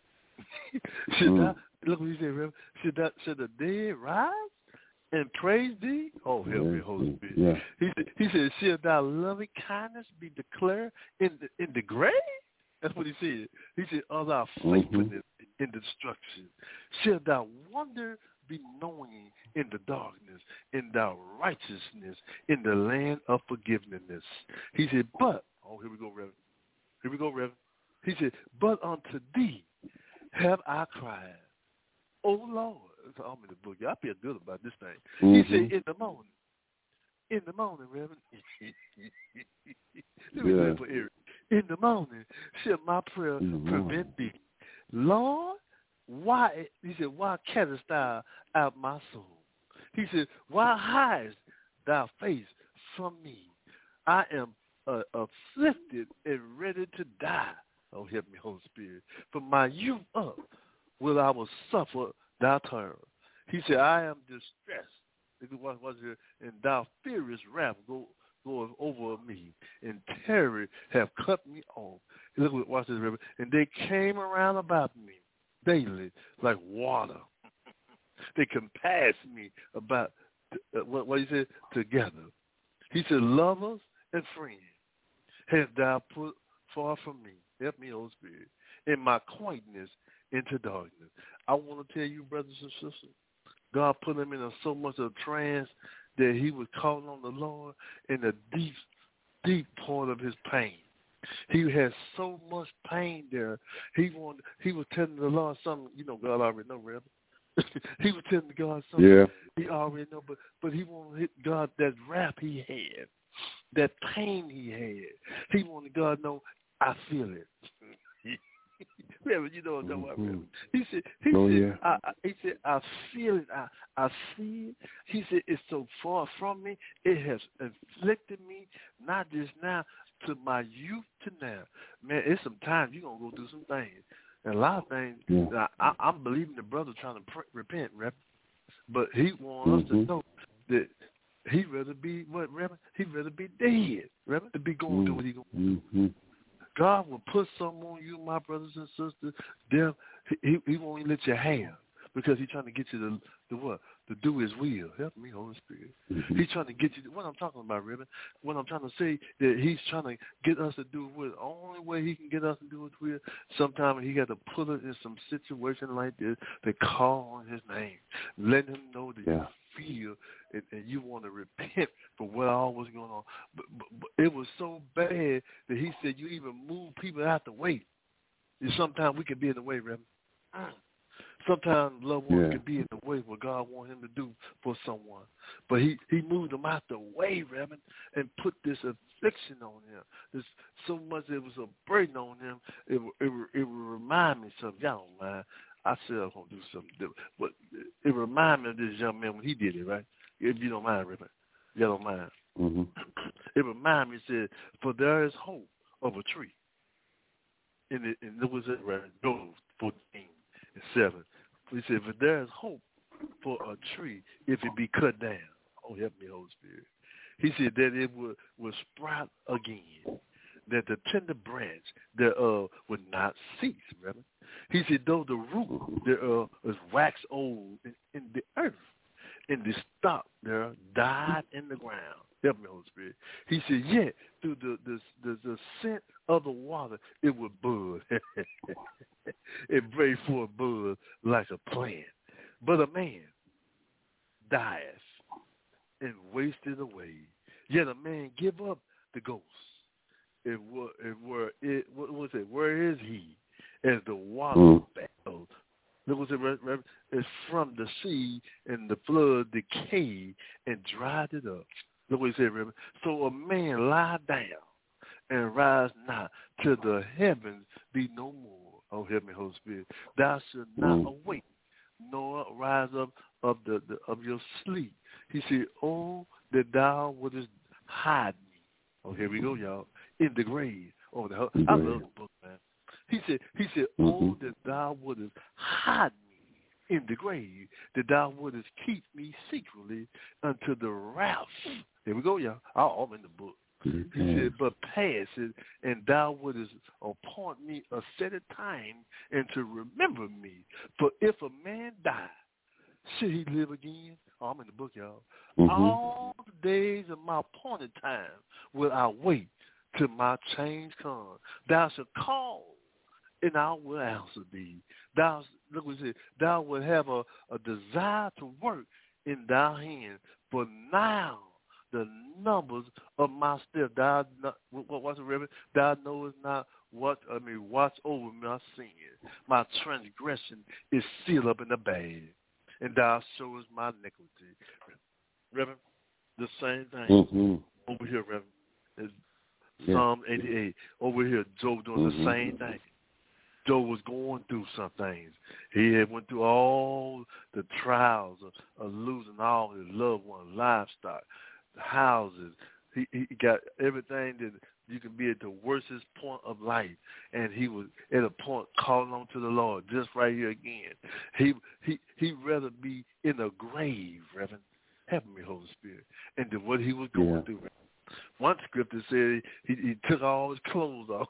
should mm-hmm. thou, look what he said, Reverend. Should, that, should the dead rise and praise thee? Oh, help me, Holy Spirit. Yeah. He said, he said, shall thy loving kindness be declared in the in the grave? That's what he said. He said, of thy faithfulness mm-hmm. in destruction. Shall thy wonder be known in the darkness, in thy righteousness, in the land of forgiveness. He said, but, oh, here we go, Reverend. Here we go, Reverend. He said, but unto thee have I cried, O Lord. I'm in the book. I feel good about this thing. Mm-hmm. He said, in the morning. In the morning, Reverend. Let me yeah. for Eric. In the morning, shall my prayer prevent thee. Lord, why, he said, why castest thou out my soul? He said, why hidest thou face from me? I am uh, afflicted and ready to die. Oh, help me, Holy Spirit. From my youth up will I will suffer thy terror. He said, I am distressed. What was here? And thou furious wrath go going over me, and terror have cut me off. Look what watch this, Reverend. And they came around about me daily like water. They compassed me about uh, what, what he said together. He said, lovers and friends hast thou put far from me. Help me, Holy Spirit. In my quietness into darkness. I want to tell you, brothers and sisters, God put him in a, so much of a trance that he was calling on the Lord in a deep, deep part of his pain. He had so much pain there. He wanted, he was telling the Lord something. You know, God already know, Reverend. He was telling God something. Yeah. He already know, but but he wanted to hit God that wrath he had, that pain he had. He wanted God to know, I feel it. Reverend, you know what I'm talking about, Reverend. He said, he oh, said, yeah. I, I, he said, I feel it, I, I see it. He said, it's so far from me, it has afflicted me, not just now, to my youth to now. Man, it's some time you're going to go through some things. And a lot of things, yeah. I, I'm believing the brother trying to pr- repent, Reverend. But he wants mm-hmm. us to know that he'd rather be, what, Reverend? He'd rather be dead, Reverend, to be going mm-hmm. through what he's going to do. Mm-hmm. God will put something on you, my brothers and sisters. There, he, he won't even let you have because he's trying to get you to, to what? To do his will. Help me, Holy Spirit. Mm-hmm. He's trying to get you to, what I'm talking about, Reverend, what I'm trying to say, that he's trying to get us to do it. The only way he can get us to do it with, sometimes he got to put us in some situation like this to call on his name. Let him know that yeah. you feel and, and you want to repent for what all was going on. But, but, but it was so bad that he said you even move people out the way. And sometimes we can be in the way, Reverend. Sometimes loved ones Yeah. can be in the way what God wants him to do for someone. But he, he moved them out the way, Reverend, and put this affliction on him. There's so much it was a burden on him, it, it, it would remind me of something. Y'all don't mind. I said I was going to do something different. But it reminded me of this young man when he did it, right? If you don't mind, Reverend. Y'all don't mind. Mm-hmm. It reminded me, it said, for there is hope of a tree. And it, and it was at Job fourteen and seven. He said, but there is hope for a tree if it be cut down. Oh, help me, Holy Spirit. He said that it would, would sprout again, that the tender branch thereof would not cease, Reverend. He said, though the root thereof is wax old in, in the earth, and the stock there died in the ground. Help me, Holy Spirit. He said, yet through the the, the, the scent of the water, it would bud. It bring forth bud like a plant. But a man dieth and wasted away. Yet a man give up the ghost. And where, and where it, what was it? Where is he? As the water mm. fails. Look what it is from the sea and the flood decayed and dried it up. Look what he said, Reverend. So a man lie down and rise not till the heavens be no more. Oh, help me, Holy Spirit. Thou shalt not mm. awake, nor rise up of the, the of your sleep. He said, oh, that thou wouldest hide me. Oh, here we go, y'all. In the grave. Oh, the, I love the book, man. He said, he said, mm-hmm. oh, that thou wouldest hide me in the grave, that thou wouldest keep me secretly unto the wrath. Here we go, y'all. I'm in the book. Mm-hmm. He said, but pass it, and thou wouldest appoint me a set time and to remember me. For if a man die, should he live again? Oh, I'm in the book, y'all. Mm-hmm. All the days of my appointed time will I wait till my change come. Thou shalt call, and I will answer thee. Thou, look what it said, thou will have a, a desire to work in thy hand. For now the numbers of my steps, thou, what, what's the reverend? Thou knowest not what, I mean, watch over my sin. My transgression is sealed up in the bag, and thou showest my iniquity. Reverend, the same thing mm-hmm. over here, Reverend. It's yeah. Psalm eighty-eight. Over here, Job doing mm-hmm. the same thing. Job was going through some things. He had went through all the trials of, of losing all his loved ones, livestock, houses. He, he got everything that you can be at the worstest point of life, and he was at a point calling on to the Lord. Just right here again, he he he rather be in a grave, Reverend. Help me, Holy Spirit, and then what he was going yeah. through. Reverend. One scripture said he, he took all his clothes off.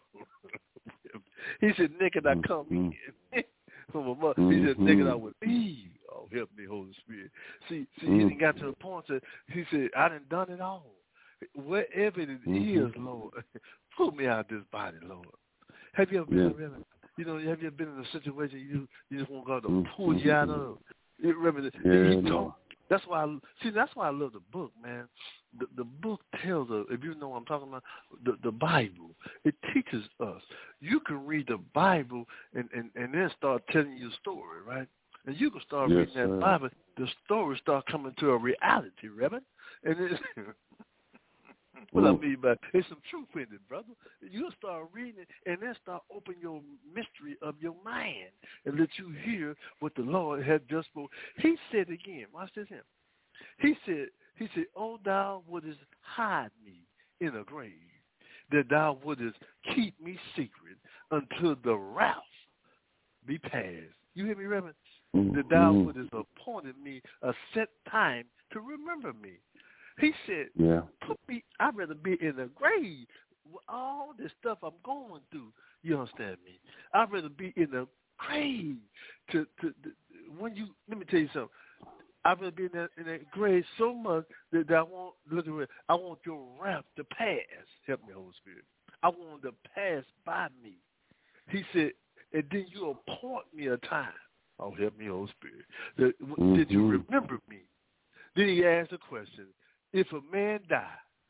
He said, naked I come mm-hmm. in. From a mother. Mm-hmm. He said, naked I would leave. Oh, help me, Holy Spirit. See, see, mm-hmm. he didn't got to the point that he said, I done done it all. Wherever it mm-hmm. is, Lord, pull me out of this body, Lord. Have you ever been, yeah. you know, have you ever been in a situation you you just want God to mm-hmm. pull you out of? You remember, yeah, he told, that's why, I, see, that's why I love the book, man. The, the book tells us, if you know what I'm talking about, the, the Bible, it teaches us. You can read the Bible and, and, and then start telling you a story, right? And you can start yes, reading that sir. Bible, the story start coming to a reality, Reverend. And it's, what mm. I mean by there's some truth in it, brother. You'll start reading it and then start opening your mystery of your mind and let you hear what the Lord had just spoken. He said again, watch this him. He said, He said, oh, thou wouldest hide me in a grave, that thou wouldest keep me secret until the wrath be past. You hear me, Reverend? Mm-hmm. That thou wouldest appointed me a set time to remember me. He said, yeah. put me, I'd rather be in a grave with all this stuff I'm going through. You understand me? I'd rather be in a grave to, to, to when you, let me tell you something. I've been in that, in that grave so much that, that I want look at it, I want your wrath to pass. Help me, Holy Spirit. I want it to pass by me. He said, and then you appoint me a time. Oh, help me, Holy Spirit. That, mm-hmm. Did you remember me? Then he asked a question. If a man die,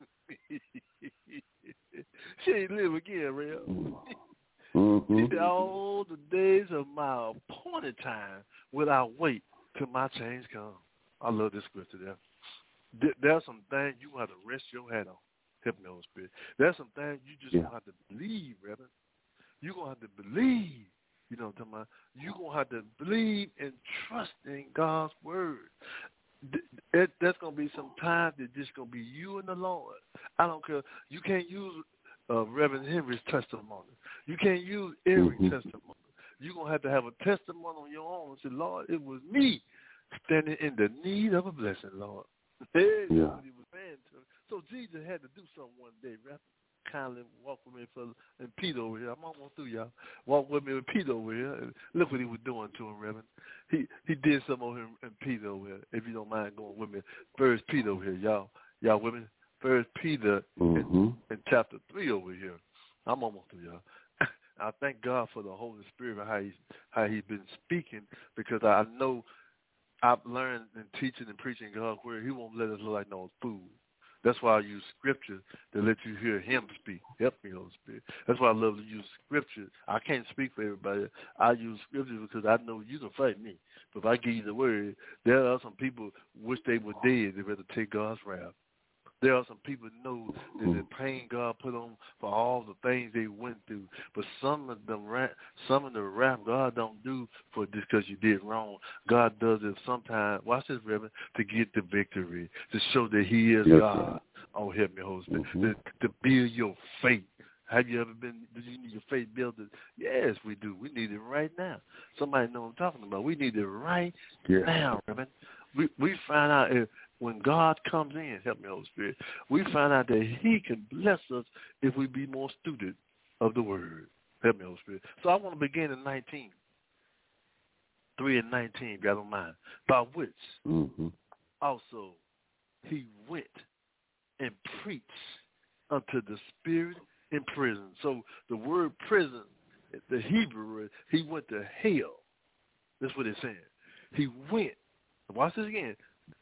she ain't live again, real. Mm-hmm. He said, all the days of my appointed time will I wait till my change comes? I love this scripture there. There's some things you have to rest your hat on. Help me, Holy Spirit. There's some things you just yeah. going to have to believe, Reverend. You're going to have to believe. You know what I'm talking about? You're going to have to believe and trust in God's word. It, that's going to be some time that just going to be you and the Lord. I don't care. You can't use uh, Reverend Henry's testimony. You can't use Eric's mm-hmm. testimony. You're going to have to have a testimony on your own and say, Lord, it was me standing in the need of a blessing, Lord. That's yeah. what he was saying to him. So Jesus had to do something one day, Reverend. Kindly walk with me for and Pete over here. I'm almost through, y'all. Walk with me with Pete over here. And look what he was doing to him, Reverend. He he did something on him and Pete over here. If you don't mind going with me, First Peter over here, y'all. Y'all with me? First Peter mm-hmm. in, in chapter three over here. I'm almost through, y'all. I thank God for the Holy Spirit and how he's how he's been speaking, because I know I've learned in teaching and preaching God's word, he won't let us look like no fool. That's why I use scripture to let you hear him speak. Help me, Holy Spirit. That's why I love to use scripture. I can't speak for everybody. I use scripture because I know you can fight me. But if I give you the word, there are some people wish they were dead. They'd rather take God's wrath. There are some people who know that the pain God put on for all the things they went through. But some of them, some of the wrath God don't do for just because you did wrong. God does it sometimes, watch this, Reverend, to get the victory, to show that he is yes, God. Sir. Oh, help me, Holy Spirit. Mm-hmm. To, to build your faith. Have you ever been, do you need your faith built? Yes, we do. We need it right now. Somebody know what I'm talking about. We need it right yeah. now, Reverend. We, we find out if, when God comes in, help me, Holy Spirit, we find out that he can bless us if we be more student of the word. Help me, Holy Spirit. So I want to begin in nineteen. three and nineteen, if y'all don't mind. By which mm-hmm. also he went and preached unto the spirit in prison. So the word prison, the Hebrew, he went to hell. That's what it's saying. He went, watch this again,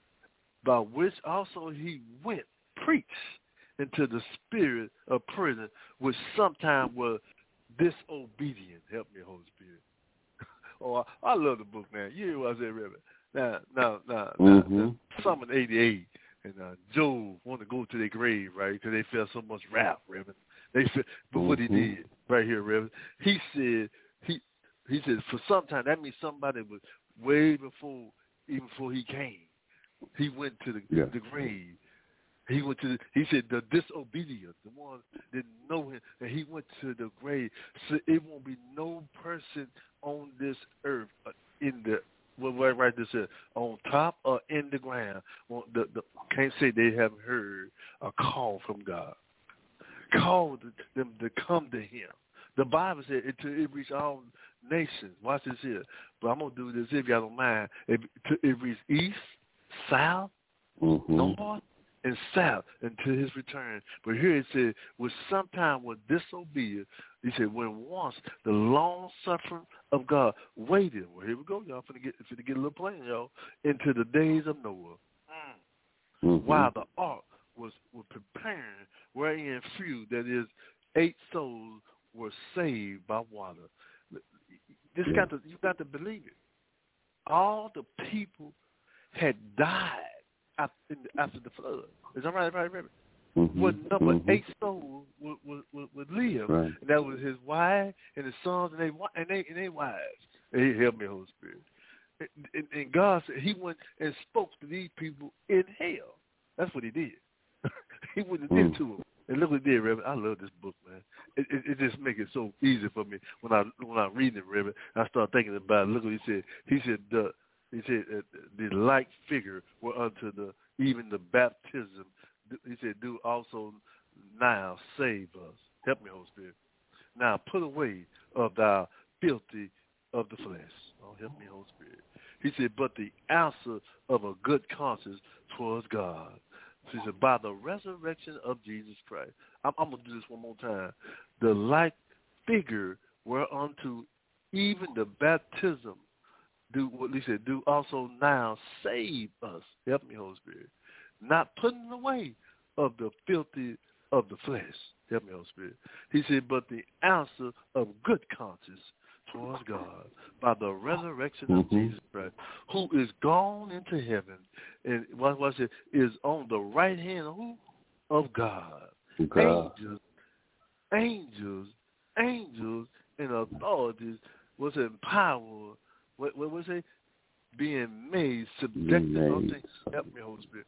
by which also he went, preached into the spirit of prison, which sometimes was disobedient. Help me, Holy Spirit. oh, I, I love the book, man. You hear what I said, Reverend? Now, now, now, mm-hmm. now Psalm eighty-eight, and uh, Job wanted to go to their grave, right, because they felt so much wrath, Reverend. They felt, but mm-hmm. what he did, right here, Reverend, he said, he he said, for some time, that means somebody was way before, even before he came. He went to the, yeah. the grave. He went to the, he said the disobedient, the one didn't know him, and he went to the grave. So it won't be no person on this earth uh, in the well, right this here, on top or in the ground. Well, the, the, can't say they haven't heard a call from God. Call them to come to him. The Bible said it to it reach all nations. Watch this here. But I'm gonna do this if y'all don't mind. It, it reach east, south, mm-hmm. north, and south until his return. But here it said, was sometime was disobedient. He said, when once the long suffering of God waited. Well, here we go, y'all. Finna get, finna get a little plain, y'all. Into the days of Noah, mm-hmm. while the ark was, was preparing, wherein few, that is, eight souls were saved by water. This yeah. got to, you got to believe it. All the people had died after, after the flood. Is that right, right, right? Mm-hmm. What number mm-hmm. eight souls would, would, would, would live, right. and that was his wife and his sons and they and they and they wives. And he helped me, Holy Spirit. And, and, and God said he went and spoke to these people in hell. That's what he did. He wouldn't mm. did to them. And look what he did, Reverend. I love this book, man. It, it, it just makes it so easy for me when I when I read it, Reverend. I start thinking about it. Look what he said. He said the he said uh, the like figure were unto the even the baptism. He said, do also now save us. Help me, Holy Spirit. Now put away of thy filthy of the flesh. Oh, help me, Holy Spirit. He said, but the answer of a good conscience towards God. So he said, by the resurrection of Jesus Christ. I'm, I'm going to do this one more time. The like figure whereunto even the baptism do what he said, do also now save us. Help me, Holy Spirit. Not putting away of the filthy of the flesh. Help me, Holy Spirit. He said, but the answer of good conscience towards God by the resurrection mm-hmm. of Jesus Christ, who is gone into heaven and what was it is on the right hand of who? Of God. God. Angels, angels, angels, and authorities was in power. What, what was it? Being made subjected. Made. Help me, Holy Spirit.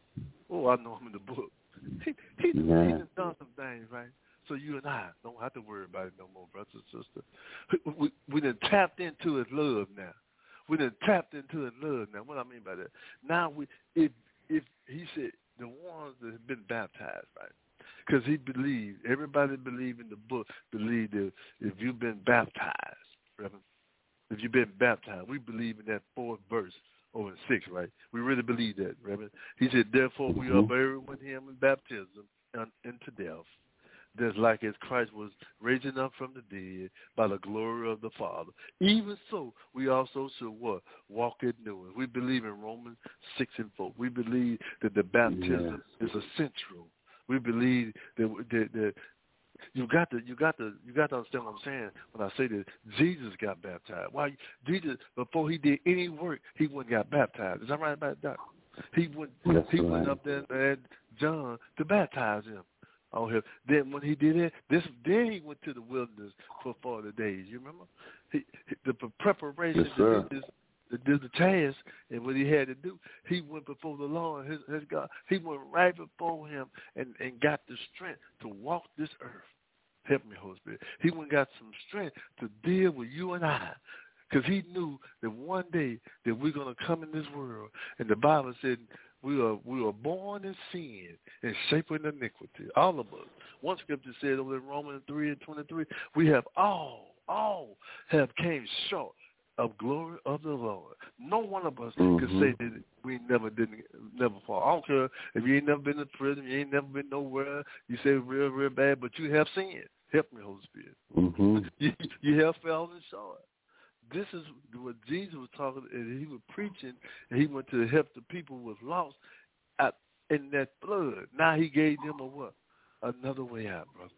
Oh, I know I'm in the book. He, he, yeah. he done done some things, right? So you and I don't have to worry about it no more, brothers and sisters. We, we done tapped into his love now. We done tapped into his love now. What I mean by that? Now, we, if if he said the ones that have been baptized, right? Because he believed, everybody believed in the book, believed that if you've been baptized, Reverend, if you've been baptized, we believe in that fourth verse over in six, right? We really believe that, Reverend. He said, therefore we are buried with him in baptism into death. That's like as Christ was raising up from the dead by the glory of the Father. Even so, we also should what? Walk in newness. We believe in Romans six and four. We believe that the baptism yes. is essential. We believe that, that, that you got to you got to you got to understand what I'm saying when I say that Jesus got baptized. Why Jesus before he did any work, he went and got baptized. Is that right about that? He went That's he right. went up there and had John to baptize him. On him. Then when he did it, this then he went to the wilderness for forty days. You remember? He, the preparation yes, to do this, to do the task, and what he had to do, he went before the Lord, his, his God. He went right before him and, and got the strength to walk this earth. Help me, Holy Spirit. He went and got some strength to deal with you and I. Because he knew that one day that we're going to come in this world. And the Bible said we are we are born in sin and shaped in iniquity. All of us. One scripture said over in Romans three and twenty-three, we have all, all have came short of glory of the Lord. No one of us mm-hmm. can say that we never didn't never fall. I don't care if you ain't never been in prison, you ain't never been nowhere, you say real, real bad, but you have sinned. Help me, Holy Spirit. Mm-hmm. you, you have fallen short. This is what Jesus was talking, and he was preaching, and he went to help the people who was lost at, in that flood. Now he gave them a what? Another way out, brother.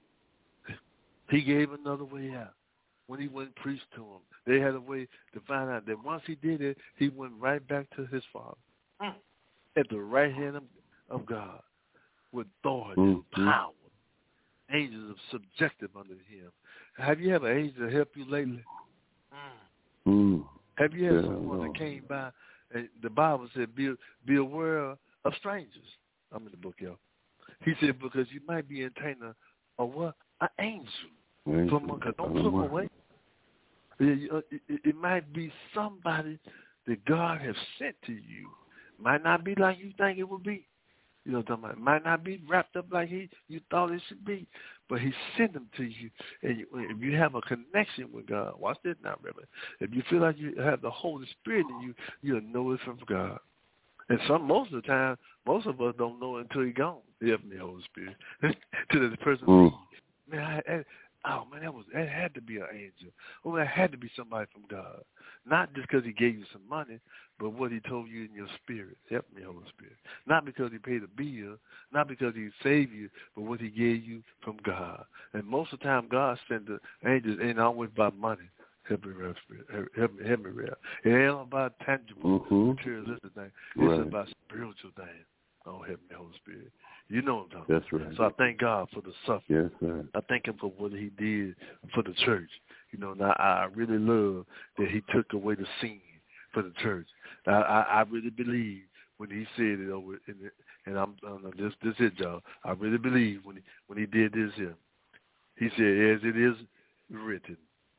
He gave another way out. When he went and preached to them, they had a way to find out that once he did it, he went right back to his Father mm. at the right hand of, of God with authority and mm-hmm. power. Angels are subjective under him. Have you had an angel help you lately? Mm. Mm. Have you had yeah, someone no. that came by, and the Bible said, be, be aware of strangers. I'm in the book, y'all. He said, because you might be entertaining a what? An angel. angel. From a, don't put them away. It, it, it might be somebody that God has sent to you. Might not be like you think it would be. You know what I'm talking about? It might not be wrapped up like he you thought it should be, but he sent them to you. And you, if you have a connection with God, watch this now, Reverend. If you feel like you have the Holy Spirit in you, you'll know it's from God. And some most of the time, most of us don't know it until he's gone. Help me, Holy Spirit. To the person, mm. man, I, I, oh man, that was that had to be an angel. Oh, that had to be somebody from God. Not just because he gave you some money, but what he told you in your spirit. Help me, Holy Spirit. Not because he paid a bill, not because he saved you, but what he gave you from God. And most of the time, God sent the angels ain't always about money. Help me, Rev Spirit. Help me, help me, Rev. It ain't about tangible, mm-hmm. materialistic things. It's right. about spiritual things. Oh, help me, Holy Spirit. You know what I'm talking That's about. right. So I thank God for the suffering. Yes, sir. I thank him for what he did for the church. You know, and I, I really love that he took away the sin for the church. I, I, I really believe when he said it over, in the, and I'm, I'm this, this is y'all. I really believe when he, when he did this here. He said, as it is written,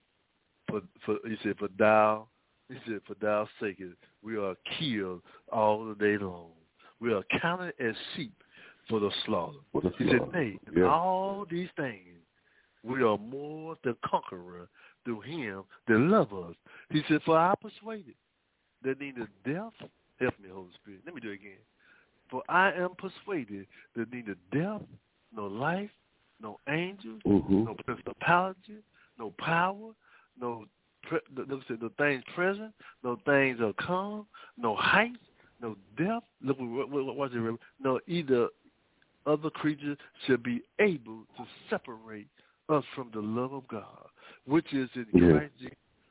for, for he said, for thou, he said, for thou sake we are killed all the day long. We are counted as sheep for the slaughter. The he slaughter. said, nay, in yeah. all these things, we are more than conqueror through him that love us. He said, for I persuaded that neither death, help me, Holy Spirit. Let me do it again. For I am persuaded that neither death, no life, no angels, mm-hmm. no principality, no power, no, pre- no, no things present, no things are come, no height, no depth. Look, what, what, what's it? No, either other creature shall be able to separate us from the love of God, which is in yeah. Christ Jesus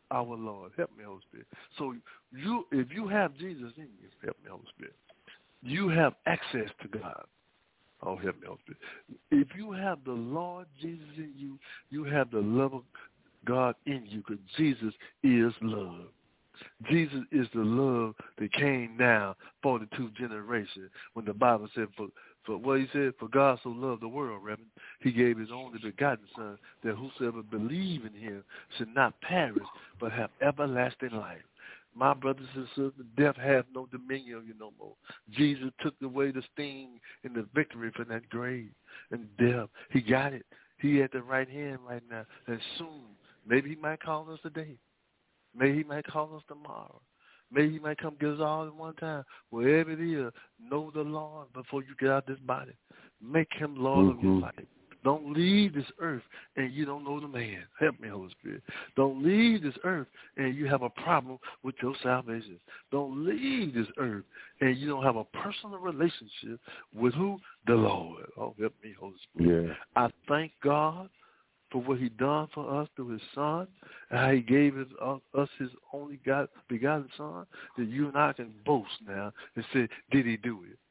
our Lord. Help me, Holy Spirit. So you, if you have Jesus in you, help me, Holy Spirit, you have access to God. Oh, help me, Holy Spirit. If you have the Lord Jesus in you, you have the love of God in you, because Jesus is love. Jesus is the love that came now for the two generations. When the Bible said, for, for what he said, for God so loved the world, Reverend, he gave his only begotten Son, that whosoever believe in him should not perish, but have everlasting life. My brothers and sisters, death hath no dominion of you no more. Jesus took away the sting and the victory from that grave and death. He got it. He at the right hand right now. And soon, maybe he might call us today. Maybe he might call us tomorrow. Maybe he might come get us all at one time. Wherever it is, know the Lord before you get out of this body. Make him Lord mm-hmm. of your life. Don't leave this earth and you don't know the man. Help me, Holy Spirit. Don't leave this earth and you have a problem with your salvation. Don't leave this earth and you don't have a personal relationship with who? The Lord. Oh, help me, Holy Spirit. Yeah. I thank God for what he done for us through his Son, and how he gave his, uh, us his only God, begotten Son, that you and I can boast now and say, did he do it?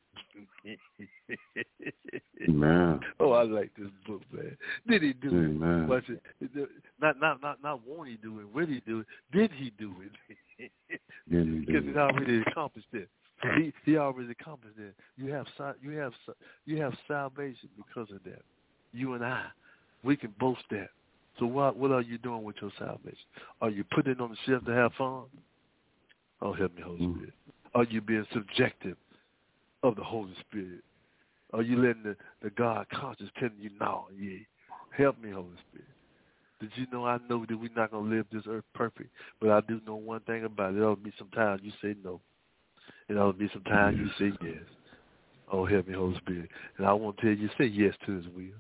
Amen. Oh, I like this book, man. Did he do Amen. it? Watch it. Not, not, not, not won't he do it? Will he do it? Did he do it? Because he already accomplished it. He, he already accomplished it. You have, you have, you have salvation because of that. You and I, we can boast that. So what, what are you doing with your salvation? Are you putting it on the shelf to have fun? Oh, help me, Holy mm. Spirit. Are you being subjective of the Holy Spirit? Are you letting the, the God conscience telling you, no, yeah, help me, Holy Spirit? Did you know I know that we're not going to live this earth perfect, but I do know one thing about it. There will be some times you say no. And there will be some times you say yes. Oh, help me, Holy Spirit. And I want to tell you, say yes to his will.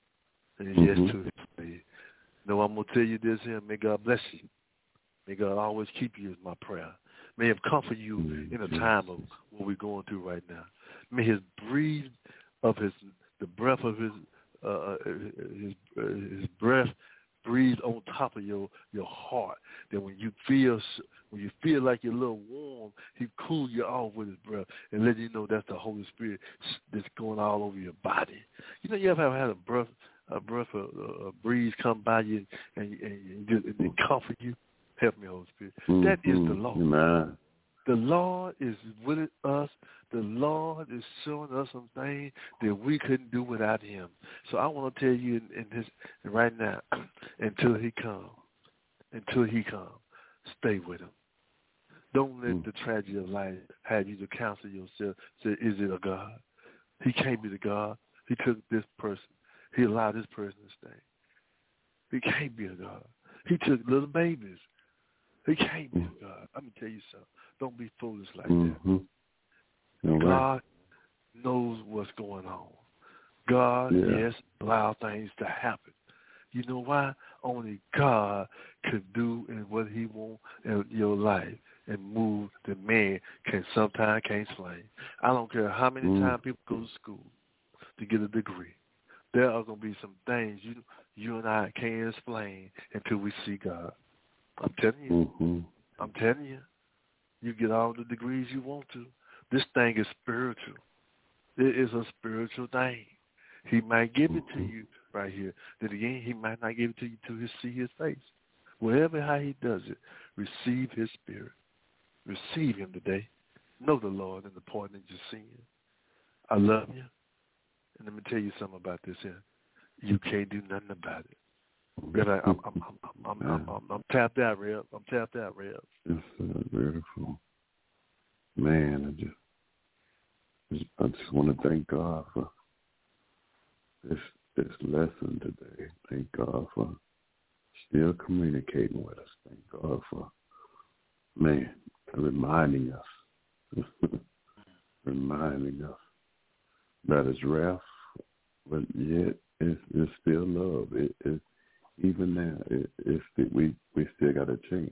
And mm-hmm. yes to his way. No, I'm going to tell you this here. May God bless you. May God always keep you is my prayer. May him comfort you mm-hmm. in a time of what we're going through right now. May his breathe of his, the breath of his, uh, his, uh, his breath breathe on top of your, your heart. That when you feel, when you feel like you're a little warm, he cool you off with his breath and let you know that's the Holy Spirit that's going all over your body. You know, you ever had a breath, a breath, a, a breeze come by you and, and, and, and, and comfort you? Help me, Holy Spirit. Mm-hmm. That is the Lord. Amen. The Lord is with us. The Lord is showing us some things that we couldn't do without him. So I want to tell you in, in this right now, until he comes, until he comes, stay with him. Don't let mm. the tragedy of life have you to counsel yourself. Say, is it a God? He can't be the God. He took this person. He allowed this person to stay. He can't be a God. He took little babies. He can't be a God. Let me tell you something. Don't be foolish like mm-hmm. that. God right. knows what's going on. God, yeah. yes, allow things to happen. You know why? Only God could do and what he wants in your life and move that man can sometimes can't explain. I don't care how many mm. times people go to school to get a degree. There are going to be some things you you and I can't explain until we see God. I'm telling you. Mm-hmm. I'm telling you. You get all the degrees you want to. This thing is spiritual. It is a spiritual thing. He might give it to you right here. Then again, he might not give it to you till you see his face. Wherever how he does it, receive his spirit. Receive him today. Know the Lord and the pardon of your sin. I love you. And let me tell you something about this here. You can't do nothing about it. But I, I'm, I'm, I'm, I'm, I'm, I'm, I'm tapped out, Reb. I'm tapped out, Reb. It's uh, beautiful. Man, I just, I just want to thank God for this this lesson today. Thank God for still communicating with us. Thank God for, man, reminding us, reminding us that it's rough, but yet it's, it's still love. It, it, even now, it, it's we we still got a chance.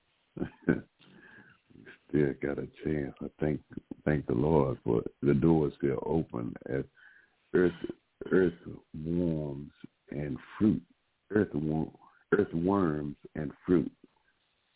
we still got a chance. I thank thank the Lord for the door is still open as earth earth worms and fruit, earth earthworms and fruit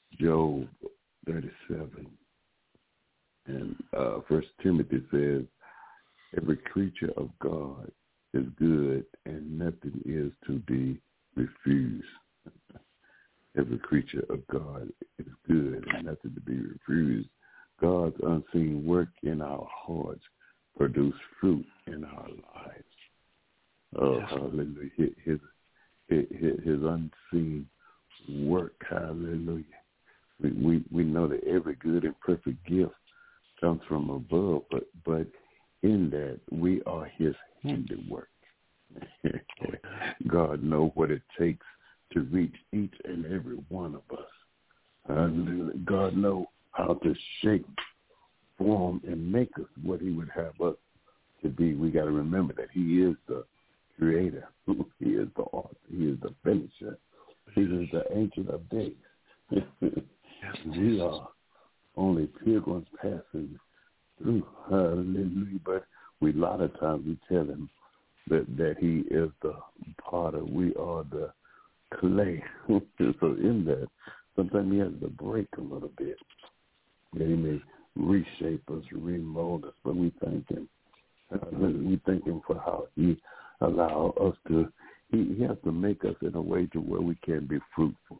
It says, every creature of God is good, and nothing is to be refused. Every creature of God is good, and nothing to be refused. God's unseen work in our hearts produce fruit in our lives. Oh, yes. Hallelujah. His, his, his unseen work, hallelujah. We, we we know that every good and perfect gift comes from above, but, but in that we are his handiwork. God knows what it takes to reach each and every one of us. Hallelujah. God knows how to shape, form, and make us what he would have us to be. We got to remember that he is the creator. He is the author. He is the finisher. He is the ancient of days. We are only pilgrims passing through. Hallelujah. But we, a lot of times we tell him that, that he is the potter. We are the clay. So in that, sometimes he has to break a little bit, that he may reshape us, remold us. But we thank him. We thank him for how he allow us to, he, he has to make us in a way to where we can be fruitful.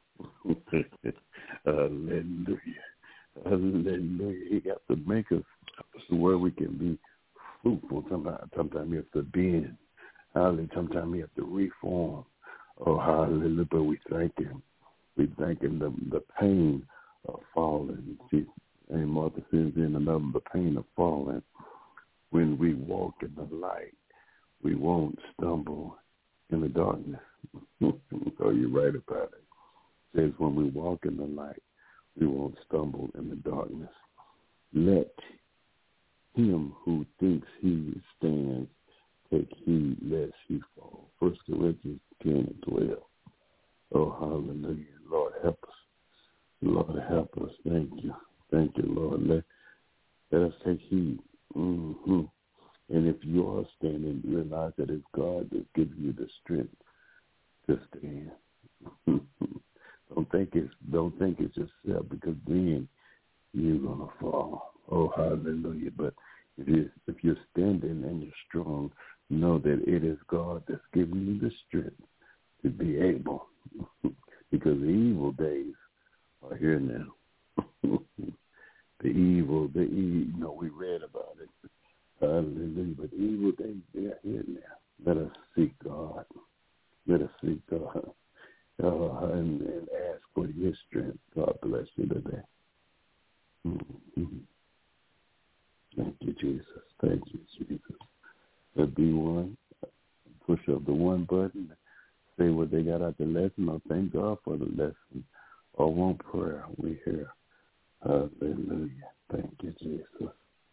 Hallelujah. Hallelujah. He has to make us to where we can be fruitful. Sometimes, sometimes he has to bend. Hallelujah. Sometimes he has to reform. Oh, hallelujah. But we thank him. We thank him the, the pain of falling. See, and Martha says in another, the pain of falling. When we walk in the light, we won't stumble in the darkness. So you're right about it. It says when we walk in the light, we won't stumble in the darkness. Let him who thinks he stands take heed lest he fall. First Corinthians ten and twelve. Oh, hallelujah. Lord, help us. Lord, help us. Thank you. Thank you, Lord. Let, let us take heed. Mm-hmm. And if you are standing, realize that it's God that gives you the strength to stand. Don't think it's don't think it's yourself, because then you're gonna fall. Oh, hallelujah! But if you if you're standing and you're strong, know that it is God that's giving you the strength to be able. Because the evil days are here now. The evil, the evil, you know, we read about it. Hallelujah. But the evil days, they are here now. Let us seek God. Let us seek God. Uh, and, and ask for his strength. God bless you today. Mm-hmm. Thank you, Jesus. Thank you, Jesus. Let be one. Push up the one button. Say what they got out the lesson. Or thank God for the lesson. Or one prayer we hear. Hallelujah. Thank you, Jesus.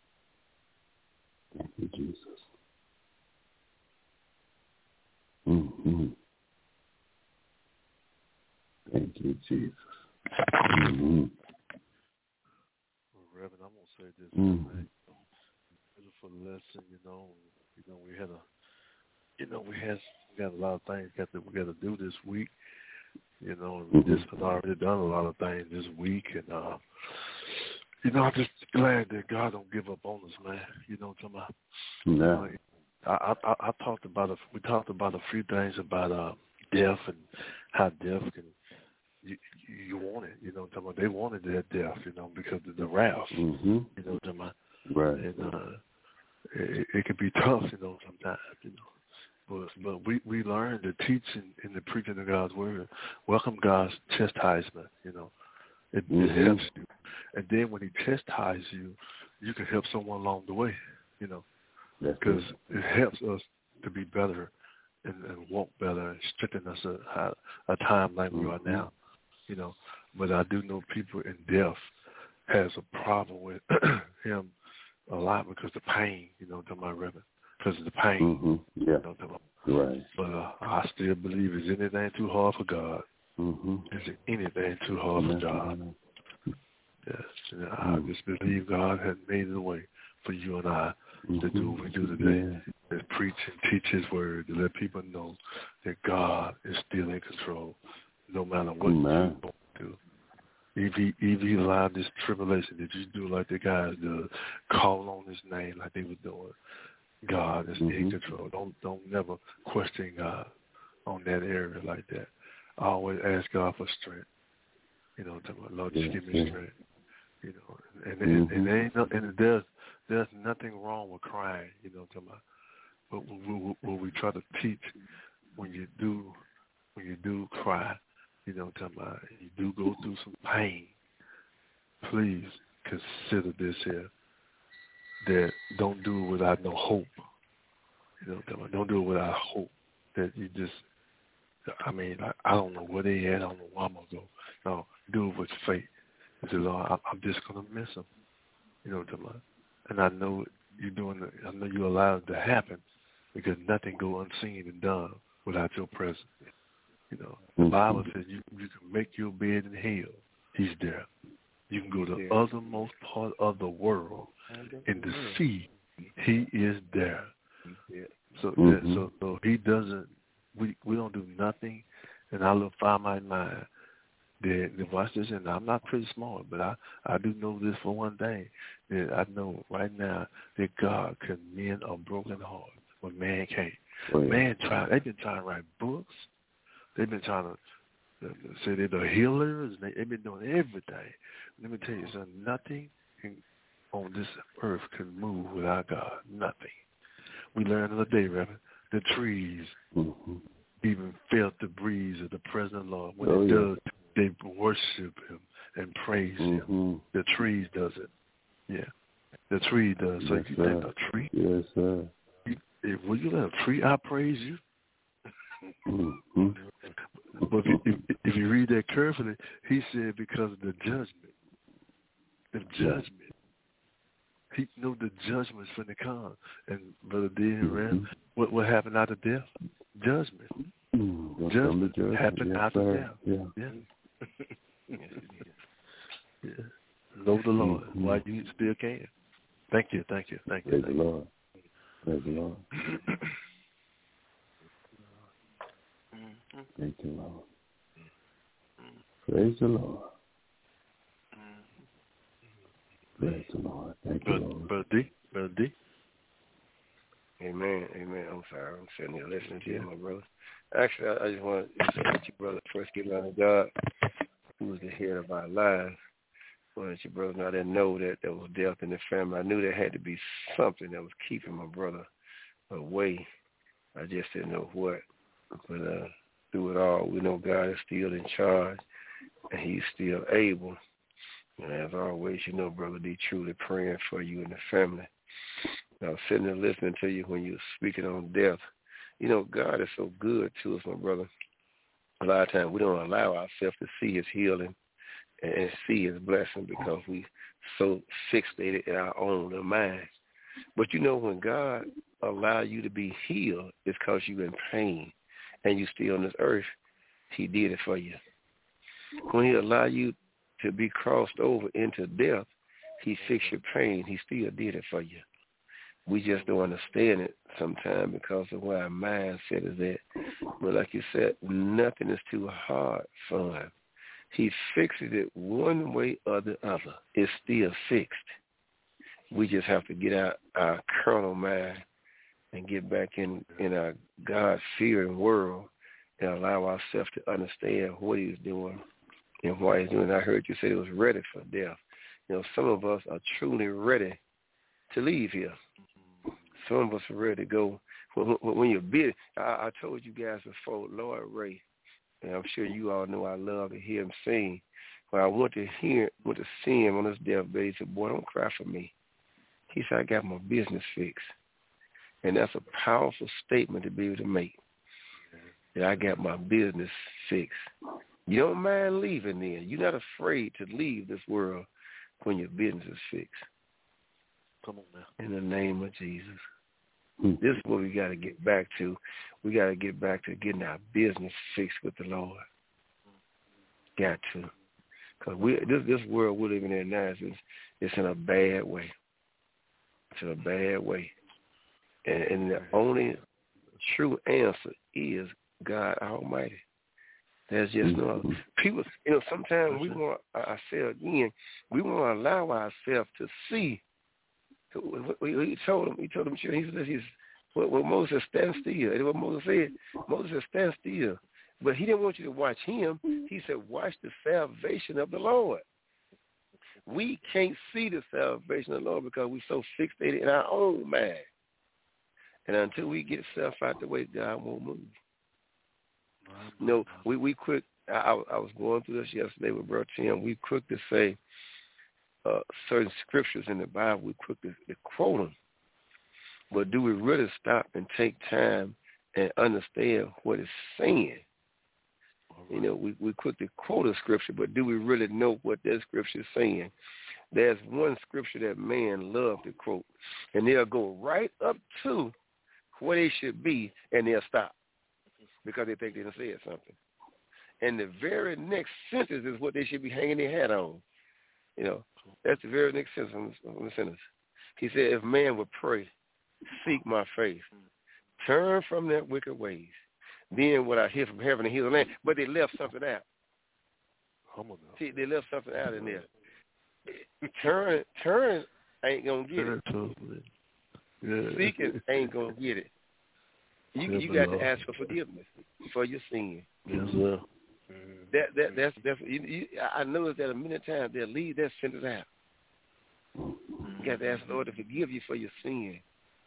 Thank you, Jesus. Mm-hmm. Thank you, Jesus. Mm-hmm. Well, Reverend, I'm gonna say this, mm-hmm. man. Beautiful lesson, you know. You know, we had a, you know, we had we got a lot of things got that we got to do this week. You know, and we mm-hmm. just have already done a lot of things this week, and uh, you know, I'm just glad that God don't give up on us, man. You know what I'm talking about? No. You know, I, I I talked about a, we talked about a few things about uh, death and how death can. You, you want it, you know what I'm talking about? They wanted that death, you know, because of the wrath, mm-hmm. you know what I'm talking about? Right. And uh, it, it can be tough, you know, sometimes, you know. But but we, we learn to teach in, in the preaching of God's word, welcome God's chastisement, you know. It, mm-hmm. it helps you. And then when he chastises you, you can help someone along the way, you know, because it. it helps us to be better and, and walk better and strengthen us a, a time like mm-hmm. we are now. You know, but I do know people in death has a problem with him a lot because of the pain, you know, to my Reverend, because of the pain. Mm-hmm. Yeah. You know, right. But uh, I still believe, is anything too hard for God? Mm-hmm. Is anything too hard for God? Yes. And I mm-hmm. just believe God had made it a way for you and I mm-hmm. to do what we do today. Yeah. To preach and teach his word, to let people know that God is still in control. No matter what Amen. you go through, If he if he allowed this tribulation, did you do like the guys do, call on his name like they were doing? God is mm-hmm. in control. Don't don't never question God on that area like that. I always ask God for strength. You know, tell my Lord, just yeah, give me yeah. strength. You know, and and, mm-hmm. and, and ain't no, and there's there's nothing wrong with crying. You know, tell my but when we, when we try to teach, when you do when you do cry, you know, tell my you do go through some pain. Please consider this here. That don't do it without no hope. You know, don't do it without hope. That you just, I mean, I, I don't know where they at. I don't know where I'm going to go. No, do it with faith. And say, Lord, I, I'm just going to miss them. You know, and I know you're doing it. I know you allow it to happen because nothing go unseen and done without your presence. You know, the Bible says you, you can make your bed in hell. He's there. You can go to the othermost part of the world in the sea. He is there. So, mm-hmm. that, so, so he doesn't. We we don't do nothing in our little finite mind. That, that watch this, and I'm not pretty smart, but I I do know this for one thing. That I know right now that God can mend a broken heart when man can't. Oh, yeah. Man try. They've been trying to write books. They've been trying to. Say they're the healers. They, they've been doing everything. Let me tell you something. Nothing can, on this earth can move without God. Nothing. We learned the other day, Reverend, the trees mm-hmm. even felt the breeze of the present Lord. When oh, it yeah. does, they worship Him and praise mm-hmm. Him. The trees does it. Yeah. The tree does. So yes, you sir. think a tree? Yes, sir. You, if, will you let a tree I praise you? Mm-hmm. But if you, if you read that carefully, he said because of the judgment. The judgment. He knew the judgment's going to come. And Brother D and Ram, what, what happened after death? Judgment. Mm-hmm. Judgment, judgment happened yes, after sir. death. Yeah. Yeah. yeah. Know the Lord mm-hmm. while you still can. Thank you, thank you, thank you. Praise thank the Lord. Praise the Lord. Thank you, Lord. Praise the Lord. Praise the Lord. Thank you, Lord. Brother D. Brother D. Amen. Amen. I'm sorry. I'm sitting here listening to you, my brother. Actually, I, I just want to say that your brother first get out of God, who was the head of our lives. I wanted your brother know I didn't know that there was death in the family. I knew there had to be something that was keeping my brother away. I just didn't know what. But uh, through it all, we know God is still in charge, and He's still able. And as always, you know, Brother D, truly praying for you and the family. I was sitting there listening to you when you were speaking on death. You know, God is so good to us, my brother. A lot of times we don't allow ourselves to see His healing and see His blessing because we so fixated in our own minds. But you know, when God allow you to be healed, it's because you're in pain and you're still on this earth. He did it for you. When He allow you to be crossed over into death, He fixed your pain. He still did it for you. We just don't understand it sometimes because of where our mindset is at. But like you said, nothing is too hard for Him. He fixes it one way or the other. It's still fixed. We just have to get out our carnal mind and get back in, in our God-fearing world and allow ourselves to understand what He's doing and why He's doing it. I heard you say it was ready for death. You know, some of us are truly ready to leave here. Some of us are ready to go. When, when you're busy, I, I told you guys before, Lord Ray, and I'm sure you all know I love to hear him sing. When I went to hear, went to see him on his deathbed, he said, boy, don't cry for me. He said, I got my business fixed. And that's a powerful statement to be able to make, that I got my business fixed. You don't mind leaving then. You're not afraid to leave this world when your business is fixed. Come on now. In the name of Jesus. Mm-hmm. This is what we got to get back to. We got to get back to getting our business fixed with the Lord. Got to. Because we this this world we're living in now is it's in a bad way. It's in a bad way. And, and the only true answer is God Almighty. There's just no people. You know, sometimes we want ourselves again. We want to allow ourselves to see. He told him. He told him. He said, "He's well, well, Moses stand still." And what Moses said, Moses said, "Stand still." But he didn't want you to watch him. He said, "Watch the salvation of the Lord." We can't see the salvation of the Lord because we're so fixated in our own mind. And until we get self out the way, God won't move. You know, we, we quick, I, I was going through this yesterday with Brother Tim. We quick to say uh, certain scriptures in the Bible, we quick to, to quote them. But do we really stop and take time and understand what it's saying? You know, we, we quick to quote a scripture, but do we really know what that scripture is saying? There's one scripture that man loves to quote, and they'll go right up to where they should be, and they'll stop because they think they done said something. And the very next sentence is what they should be hanging their hat on. You know, that's the very next sentence on the, on the sentence. He said, if man would pray, seek my face, turn from their wicked ways, then would I hear from heaven and heal the land. But they left something out. See, they left something out in there. Turn, turn ain't going to get it. Yeah. Seeking ain't going to get it. You you got to ask for forgiveness for your sin. Yes, sir. That that that's that's you, you, I noticed that a many times they'll leave that sentence out. You got to ask the Lord to forgive you for your sin.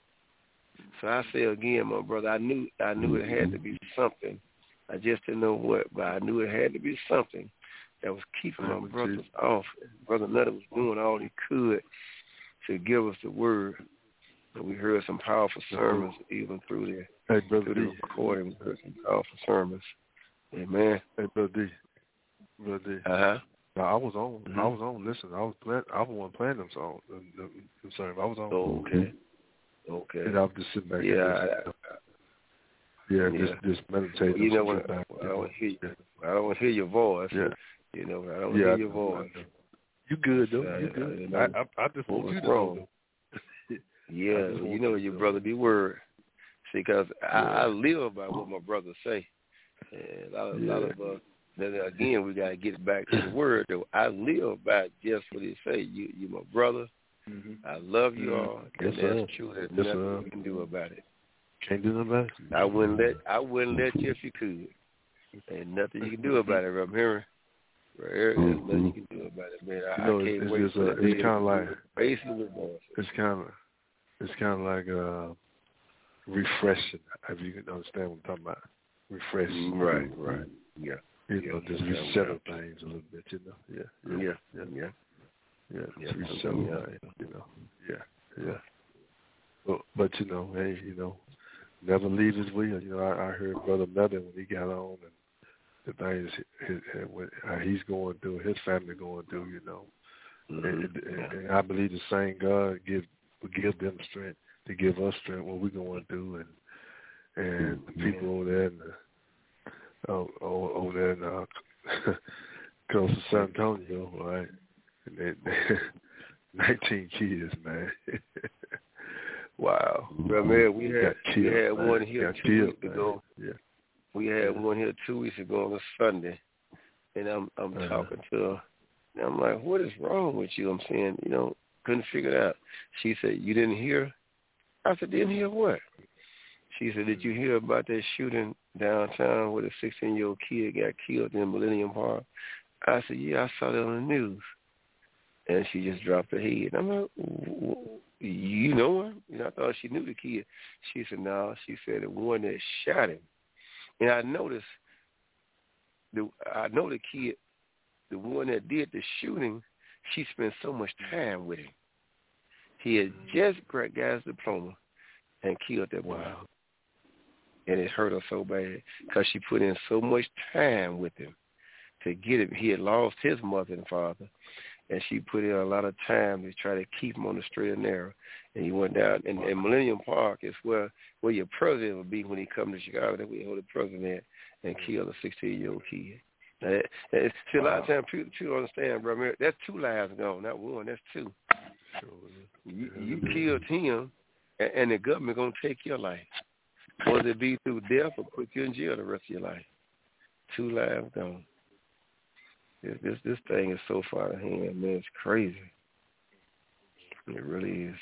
So I say again, my brother, I knew I knew it had to be something. I just didn't know what, but I knew it had to be something that was keeping my brothers off. Brother Nutter was doing all he could to give us the word. And we heard some powerful sermons even through there. Hey, Brother through the recording, we heard some powerful sermons. Amen. Hey, Brother D. Brother D. Uh-huh. No, I was on. Mm-hmm. I was on. Listen, I was playing. I was one playing them songs. Them, them, them songs. I was on. Oh, okay. Okay. And I was just sitting back. Yeah. And just, I, yeah, yeah. Just, just meditating. Well, you know what? I, I don't hear. You. I don't want to hear your voice. Yeah. You know, I don't yeah, hear your voice. You good though? Uh, you good? I, I, I, I just want you to know. Yeah, you know your brother be worried. See, because I, I live by what my brothers say. And a lot of, yeah. lot of us, then again, we got to get back to the word, though. I live by just what he say. You, you my brother. Mm-hmm. I love you mm-hmm. all. Yes, and sir. That's true. There's yes, nothing sir. you can do about it. Can't do nothing about it. I wouldn't let, I wouldn't let you if you could. Ain't nothing you can do about it, I'm hearing. Right here, there's mm-hmm. nothing you can do about it, man. I, you know, I can't it's wait just, for uh, the It's kind of like, basically, it's kind of, it's kind of like uh, refreshing, if you can understand what I'm talking about. Refreshing. Right, right. Yeah. You yeah. know, just yeah. resettle yeah. things a little bit, you know. Yeah. Yeah. Yeah. Yeah. Yeah. yeah. Just resettle yeah. things, you know. Yeah. Yeah. But, but, you know, hey, you know, never leave his will. You know, I, I heard Brother Nutter when he got on and the things his, his, uh, he's going through, his family going through, you know. Mm-hmm. And, and, and I believe the same God give will give them strength to give us strength what we're going through, and and the people over there in the, uh, over there in uh, close to San Antonio, right? And they, they, nineteen kids, man. Wow. Well, man, we had killed, we had man. one here got two killed, weeks ago. Yeah. We had yeah. one here two weeks ago on a Sunday, and I'm I'm uh-huh. talking to her. And I'm like, what is wrong with you? I'm saying, you know, couldn't figure it out. She said, you didn't hear? I said, didn't hear what? She said, did you hear about that shooting downtown where the sixteen-year-old kid got killed in Millennium Park? I said, yeah, I saw that on the news. And she just dropped her head. I'm like, you know her? You know, I thought she knew the kid. She said, no. She said the one that shot him. And I noticed, the I know the kid, the one that did the shooting, she spent so much time with him. He had just got his diploma and killed that boy. Wow. And it hurt her so bad because she put in so much time with him to get him. He had lost his mother and father, and she put in a lot of time to try to keep him on the straight and narrow. And he went down, and, and Millennium Park is where, where your president would be when he come to Chicago. That's where he hold the president and kill a sixteen-year-old kid. Now, that, that, see, a lot of times people, people understand, bro. That's two lives gone, not one. That's two. You, you killed him, and, and the government going to take your life. Whether it be through death or put you in jail the rest of your life. Two lives gone. This, this this thing is so far in hand, man. It's crazy. It really is.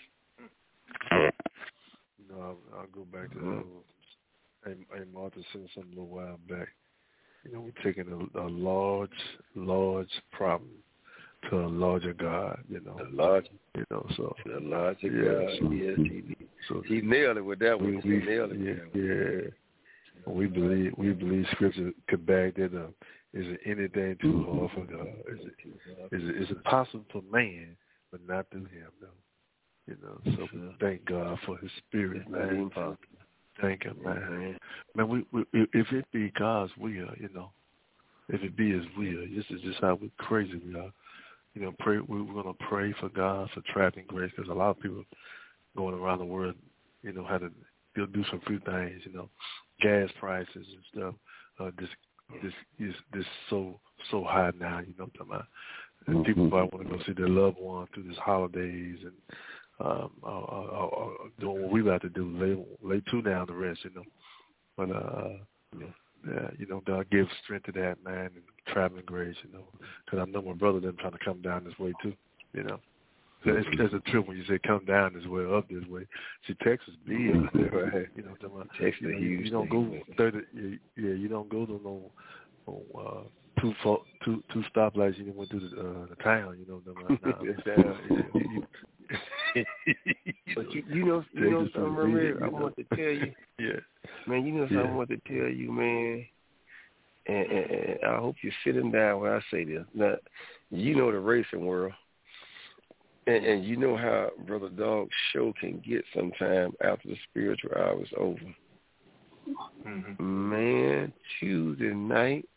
You know, I'll, I'll go back to mm-hmm. uh, hey, hey, Martha said something a little while back. You know, we're taking a, a large, large problem to a larger God. You know, a large, you know, so to a larger yeah, God. so, yes, he, so he nailed it with that one. We, he nailed it. Yeah, yeah. We believe we believe Scripture could back that up. Is it anything too mm-hmm. hard for God? Is it is it is it possible for man, but not through Him? No. You know, so we thank God for His Spirit, man. Thank Him, man. Man, we, we if it be God's will, you know, if it be His will, this is just how we crazy we are. You know, pray. We, we're gonna pray for God for traveling grace because a lot of people going around the world, you know, how to they'll do some few things. You know, gas prices and stuff. Uh, this this is this so so high now. You know what I'm talking about? And mm-hmm. people probably want to go see their loved one through these holidays and. Um, uh, uh, uh, doing what we got to do, lay, lay two down the rest, you know. But, uh, yeah, yeah, you know, God gives strength to that, man, and traveling grace, you know. Because I know my brother them trying to come down this way, too, you know. So it's, it's a trip when you say come down this way, up this way. See, Texas big, right? You know, about, Texas you, know, huge you don't go thirty. Yeah, you don't go to no, no uh, two two two stoplights. You went through the, uh, the town. You know, nah, you, you, but you, you know, you know something, Maria, I want to tell you. Yeah, man, you know something yeah. I want to tell you, man. And, and, and I hope you're sitting down when I say this. Now, you know the racing world. And, and you know how Brother Dog's show can get sometime after the spiritual hour is over. Mm-hmm. Man, Tuesday night,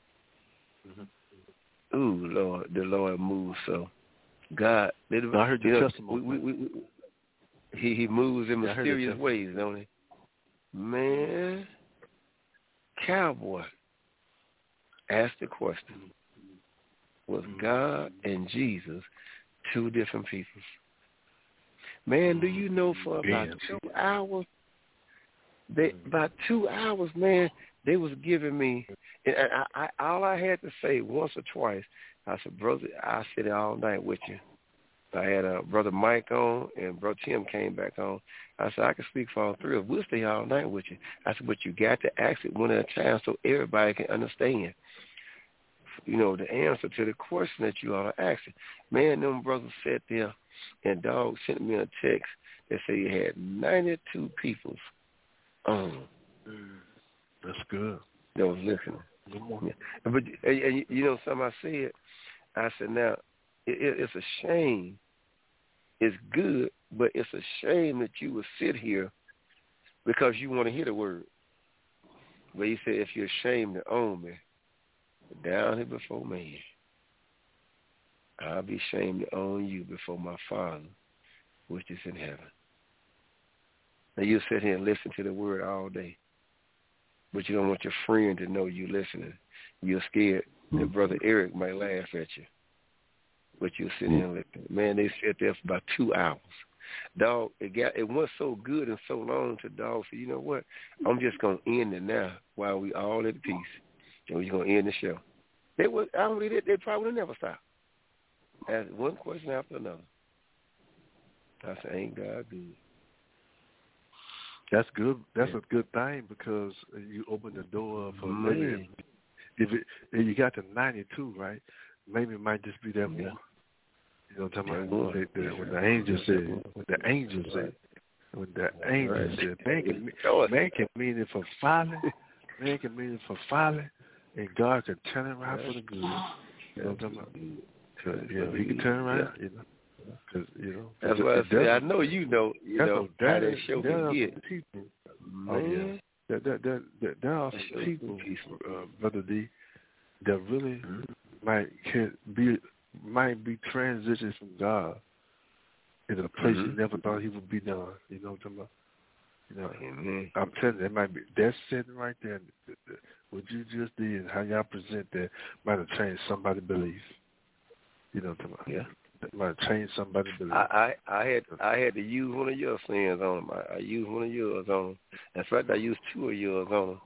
mm-hmm. ooh, Lord, the Lord moves so. God, they, no, I heard your know, testimony. We, we, we, he, he moves in yeah, mysterious ways, don't he? Man, Cowboy asked the question, was God and Jesus two different people? Man, do you know for about two hours, they about two hours, man, they was giving me, and I, I, all I had to say once or twice, I said, brother, I'll sit there all night with you. I had uh, Brother Mike on, and Brother Tim came back on. I said, I can speak for all three of us. We'll stay all night with you. I said, but you got to ask it one at a time so everybody can understand, you know, the answer to the question that you are asking. Man, them brothers sat there, and Dog sent me a text that said he had ninety-two people on. That's good. That was listening. Yeah. But, and, and, you know, something I said, I said, now, it, it, it's a shame. It's good, but it's a shame that you would sit here because you want to hear the word. But he said, if you're ashamed to own me, down here before man, I'll be ashamed to own you before my Father, which is in heaven. Now you sit here and listen to the word all day, but you don't want your friend to know you listening. You're scared that Brother Eric might laugh at you, but you'll sit here and listen. Man, they sat there for about two hours. Dog, it got it went so good and so long to Dog. So you know what? I'm just gonna end it now while we all at peace. And we're going to end the show. They would, I don't believe they, they probably would never stop. Ask one question after another. I said, ain't God good? That's good. That's yeah. a good thing because you open the door for maybe if it if you got to ninety-two, right? Maybe it might just be that yeah. one. You know what I'm talking about? The, the, when the angel said, when the angel said, when the angel right. said, man can, man can mean it for filing, man can mean it for filing. And God can turn it around for the good. You know what I'm talking about? Cause, you know, he can turn around, yeah. you know. Cause, you know. That's what I say. I know you know, you know, there, how that show can get. People, oh, yeah. There, there, there, there, there are some people, uh, Brother D, that really mm-hmm. might can be, might be transitioned from God in a place mm-hmm. he never thought he would be done. You know what I'm talking about? You know, mm-hmm. I'm telling you, it might be, that's sitting right there. What you just did, how y'all present that, might have changed somebody's belief. You know what I'm talking about? Yeah. It might have changed somebody's belief. I, I, I had I had to use one of your sins on them. I, I used one of yours on them. In fact, I used two of yours on them.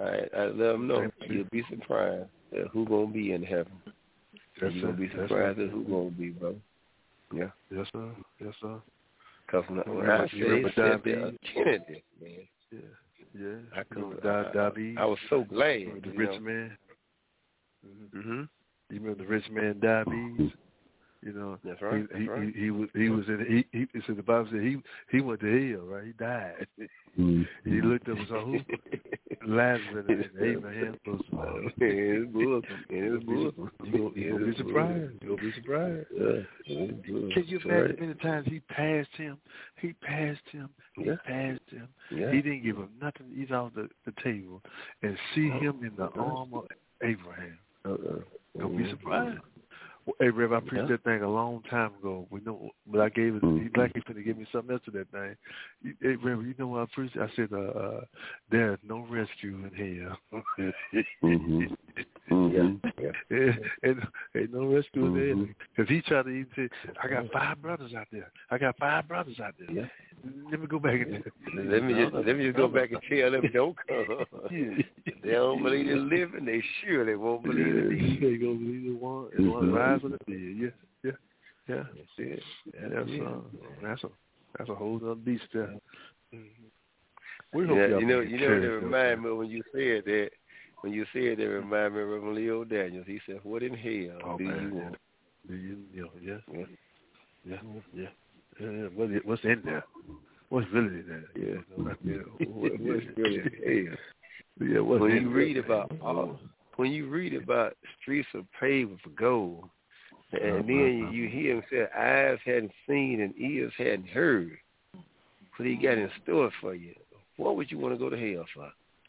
I, I let them know. You'll be surprised at who gonna be in heaven. Yes, You're gonna be surprised at who gonna be, bro. Yeah. Yes, sir. Yes, sir. Because when I say said the Kennedy, man. Yeah. Yeah. I, could, I, I was so glad. The rich know? man. Mm-hmm. You remember the rich man diabetes? You know, that's right. He, that's right. he, he, he was he was in he he so the Bible said he he went to hell, right? He died. Mm-hmm. He looked up and saw who? Lazarus and Abraham. In his bosom. In his bosom. You're gonna be surprised. You're gonna be surprised. Yeah. Can you imagine many times he passed him? He passed him. He yeah. passed him. Yeah. He didn't give him nothing to eat off the, the table, and see him in the arm of Abraham. Uh-uh. Don't be surprised. Well, hey, Rev, I preached yeah. that thing a long time ago. We know, but I gave it. He like he finna give me something else to that thing. Hey, Rev, you know what I preached? I said, uh, uh, "There's no rescue in hell." mm-hmm. Mm-hmm. Yeah. Yeah. And, ain't no rescue in hell because he tried to even say, "I got five brothers out there. I got five brothers out there." Yeah. Let me go back in there. Let me just let me just go back and tell them don't come. Yeah. They don't believe in living. They sure they won't believe in living. They gonna believe in one and one rise from the dead. Yeah, yeah, yeah. That's it. That's that's it. a that's a that's a whole other beast there. Mm-hmm. We hope yeah, you know you know they remind me when you said that when you said they remind me of Reverend Leo Daniels. He said, "What in hell oh, do man, you yeah. want?" Do you, you know, yeah, yeah, yeah, yeah. yeah. What, what's in there? What's really in there? Yeah, yeah. What, what's really in there? Yeah, what's when in you there? read about all, when you read about streets of paved with gold, and uh-huh. then you hear him say, "Eyes hadn't seen and ears hadn't heard what he got in store for you." What would you want to go to hell for?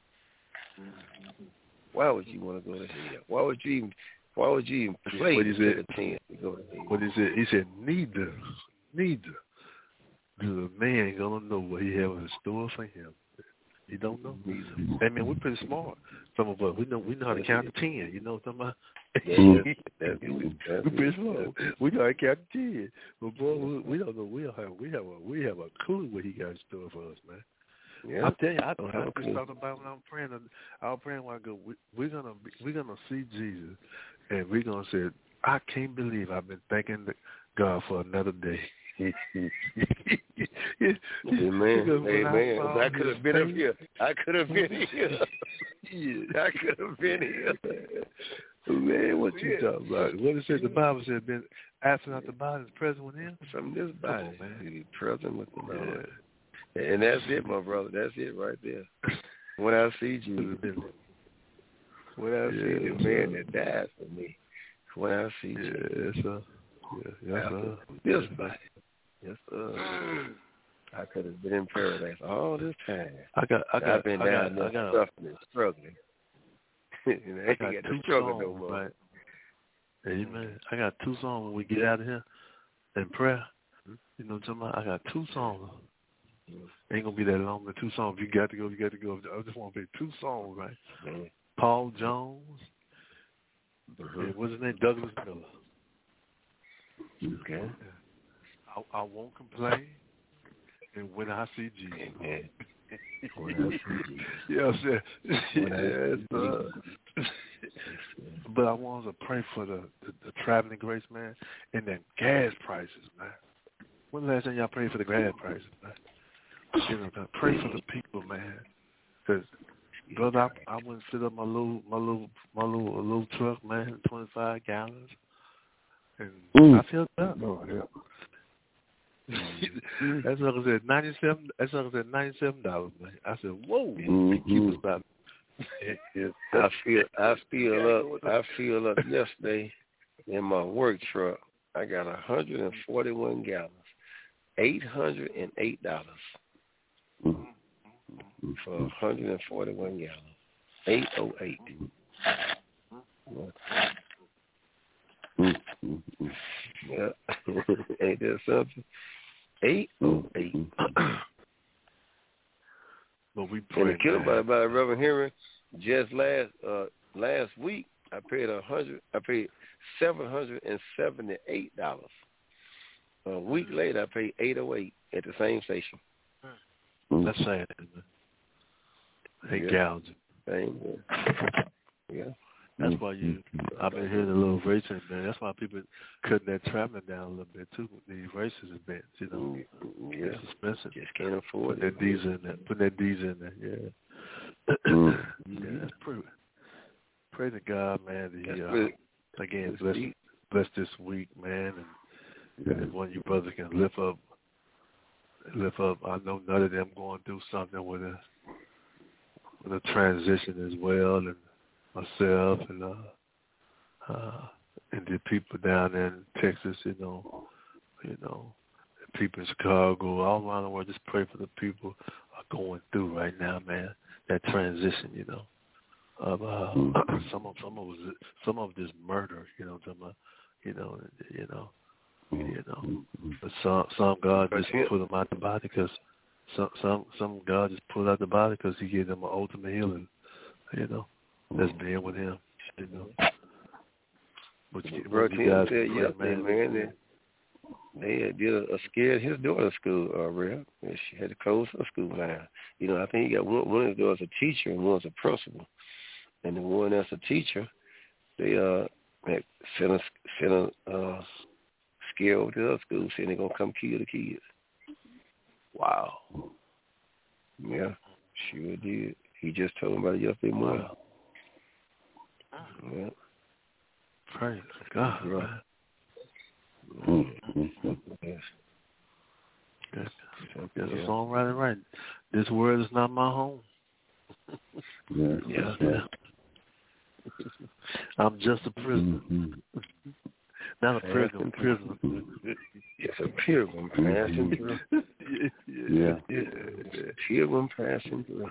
Why would you want to go to hell? Why would you even? Why would you even play what he said, a chance to go to hell? What he said? He said, "Neither, neither, the man gonna know what he has in store for him. He don't know. Hey man, we're pretty smart. Some of us, we know, we know how to count to ten. You know what I'm talking about? Yeah, that's, that's, that's, we're pretty smart. We know how to count to ten. But boy, we, we don't know. We have, we have a, we have a clue what he got in store for us, man. Yeah. I'll tell you, I, I was just talking about when I'm praying. I was praying when I go, we, we're gonna, be, we're gonna see Jesus, and we're gonna say, I can't believe I've been thanking God for another day. Amen. Amen. I, I could have been up here. I could have been here. I could have been here. Man, what you talking about? What it said? The Bible said, "Been absent out the body, is present with Him." From this body, on, man. Be present with the Lord. Yeah. And that's it, my brother. That's it right there. When I see Jesus, when I see yeah, the man that died for me, when I see yeah, Jesus, yes, sir. Yeah, yes, sir. This body. Yes, sir. I could have been in paradise all this time. I got, I got, I've been I down got, there I got, suffering and struggling. And I ain't I got got two to struggle songs, no more. right? Amen. I got two songs when we get out of here in prayer. You know what I'm talking about? I got two songs. Mm-hmm. Ain't gonna be that long, but two songs. If you got to go, you got to go. I just want to play two songs, right? Mm-hmm. Paul Jones. Mm-hmm. And what's his name? Douglas Miller. Okay. I, I won't complain. And when I see Jesus. Amen. When I see Jesus. Yeah, I'm saying. Yes, uh, but I want to pray for the, the, the traveling grace, man, and then gas prices, man. When the last time y'all prayed for the gas prices, man? You know, pray for the people, man. Because, brother, I, I went and fit up my little, my little, my little, little truck, man, twenty-five gallons, and mm. I feel that. Oh, yeah. That's what I said, ninety-seven. That's what I said, ninety-seven dollars, man. I said, whoa, mm-hmm. keep us about. I feel, I feel up, I feel up yesterday in my work truck. I got one hundred and forty-one gallons, eight hundred and eight dollars for one hundred and forty-one gallons, eight oh eight. Yeah, ain't that something? Eight oh eight. But we pray. And the killing by, by Reverend Henry, just last uh, last week, I paid a hundred. I paid seven hundred and seventy-eight dollars. A week later, I paid eight oh eight at the same station. That's sad, isn't it? Eight yeah. gallons. thing. Yeah. That's why you, I've been hearing a little racing, man. That's why people cutting that traveling down a little bit, too, with these racing events, you know. Yeah. It's expensive. Just can't afford Put it. that diesel in there. Put that diesel in there, yeah. Mm-hmm. Yeah, that's pray, pray to God, man, that he, uh, again, bless, week. bless this week, man, and yeah. if one of you brothers can lift up, lift up, I know none of them going through something with a, with a transition as well, and myself and uh, uh, and the people down there in Texas, you know, you know, the people in Chicago, all around the world. Just pray for the people are going through right now, man. That transition, you know, of uh, some of some of some of this murder, you know, some uh, you know, you know, you know. But some some God just put them out the body because some some some God just pulled out the body because He gave them an ultimate healing, you know. That's being with him, you know. But you, Bro, you guys said pray, yesterday, man, man they, they had did a, a scared his daughter's school, uh, real. And she had to close her school down. You know, I think he got one, one of his daughters a teacher and one's a principal. And the one that's a teacher, they uh had sent a, sent a uh, scare over to the other school saying they're going to come kill the kids. Wow. Yeah, sure did. He just told them about it yesterday morning. Wow. Yeah. Praise God, right. man. Mm-hmm. Yes. Yes. Yes, a songwriter, right? This world is not my home. Yeah. Yeah. Yeah. I'm just a prisoner. Mm-hmm. Not a prisoner, a prisoner. It's a pilgrim passing through. Yeah. Yeah. yeah. Pilgrim passing through.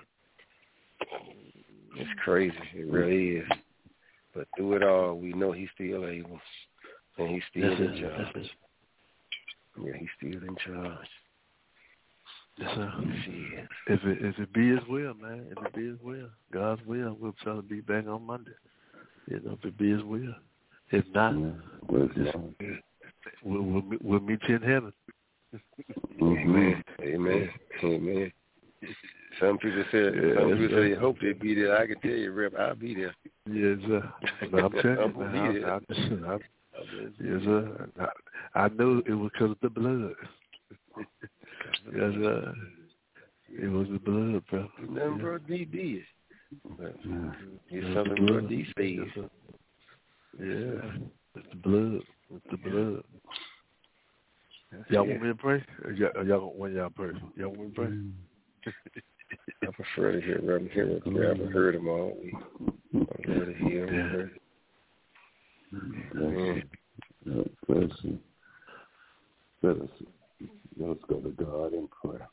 It's crazy. It really is. But through it all, we know he's still able. And he's still yes, in charge. Yes, yeah, he's still in charge. Yes, sir. Yes. If it if it be his will, man, if it be his will, God's will, we'll try to be back on Monday. You know, if it be his will. If not, yeah. we'll, just, we'll, we'll, we'll meet you in heaven. Amen. Amen. Amen. Some people said, yeah, some people say, hope they be there. I can tell you, Rep, I'll be there. Yes, sir. But I'm telling you, man, I, I, I, yes, sir. I, I know it was because of the blood. Yes, sir. It was the blood, bro. Nothing yeah. Bro D did. But it's something Bro D said. Yeah, it's the blood. It's the blood. Y'all want me to pray? Or y'all, y'all when y'all pray? Y'all want me to pray? I prefer to hear Reverend Henry pray. I haven't heard him all week. I'd rather hear him pray. God bless you. Let us, let's go to God in prayer.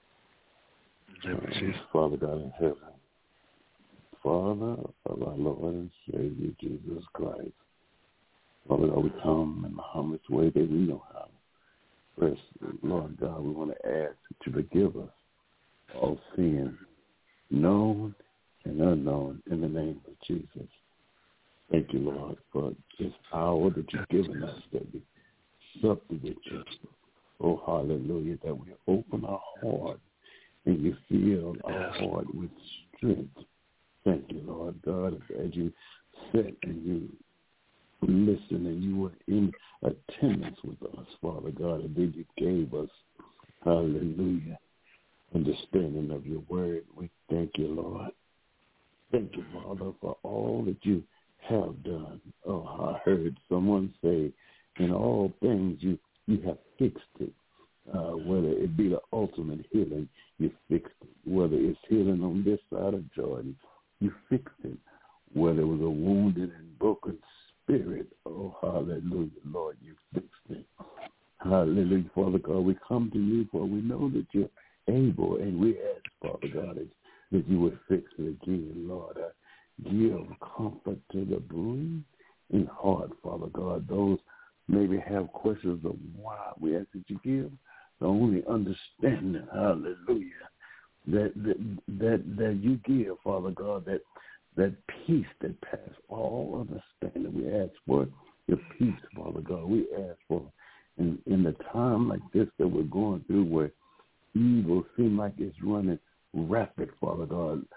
Uh, Father God in heaven, Father of our Lord and Savior Jesus Christ, Father God, we come in the humblest way that we know how. First, Lord God, we want to ask that you forgive us all sin, known and unknown, in the name of Jesus. Thank you, Lord, for this hour that you've given us that we sup with you. Oh, hallelujah, that we open our heart and you fill our heart with strength. Thank you, Lord God, as you sat and you listened and you were in attendance with us, Father God, and then you gave us, hallelujah, understanding of your word. We thank you, Lord. Thank you, Father, for all that you have done. Oh, I heard someone say, in all things you, you have fixed it. Uh, whether it be the ultimate healing, you fixed it. Whether it's healing on this side of Jordan, you fixed it. Whether it was a wounded and broken spirit, oh, hallelujah, Lord, you fixed it. Hallelujah, Father God, we come to you, for we know that you're able, and we ask, Father God, that you would fix it again, Lord. Uh, give comfort to the bereaved in heart, Father God. Those maybe have questions of why. We ask that you give the only understanding, hallelujah, that that that, that you give, Father God, that that peace that passes all understanding. We ask for your peace, Father God. We ask for, in, in the time like this that we're going through where evil seems like it's running rapid, Father God,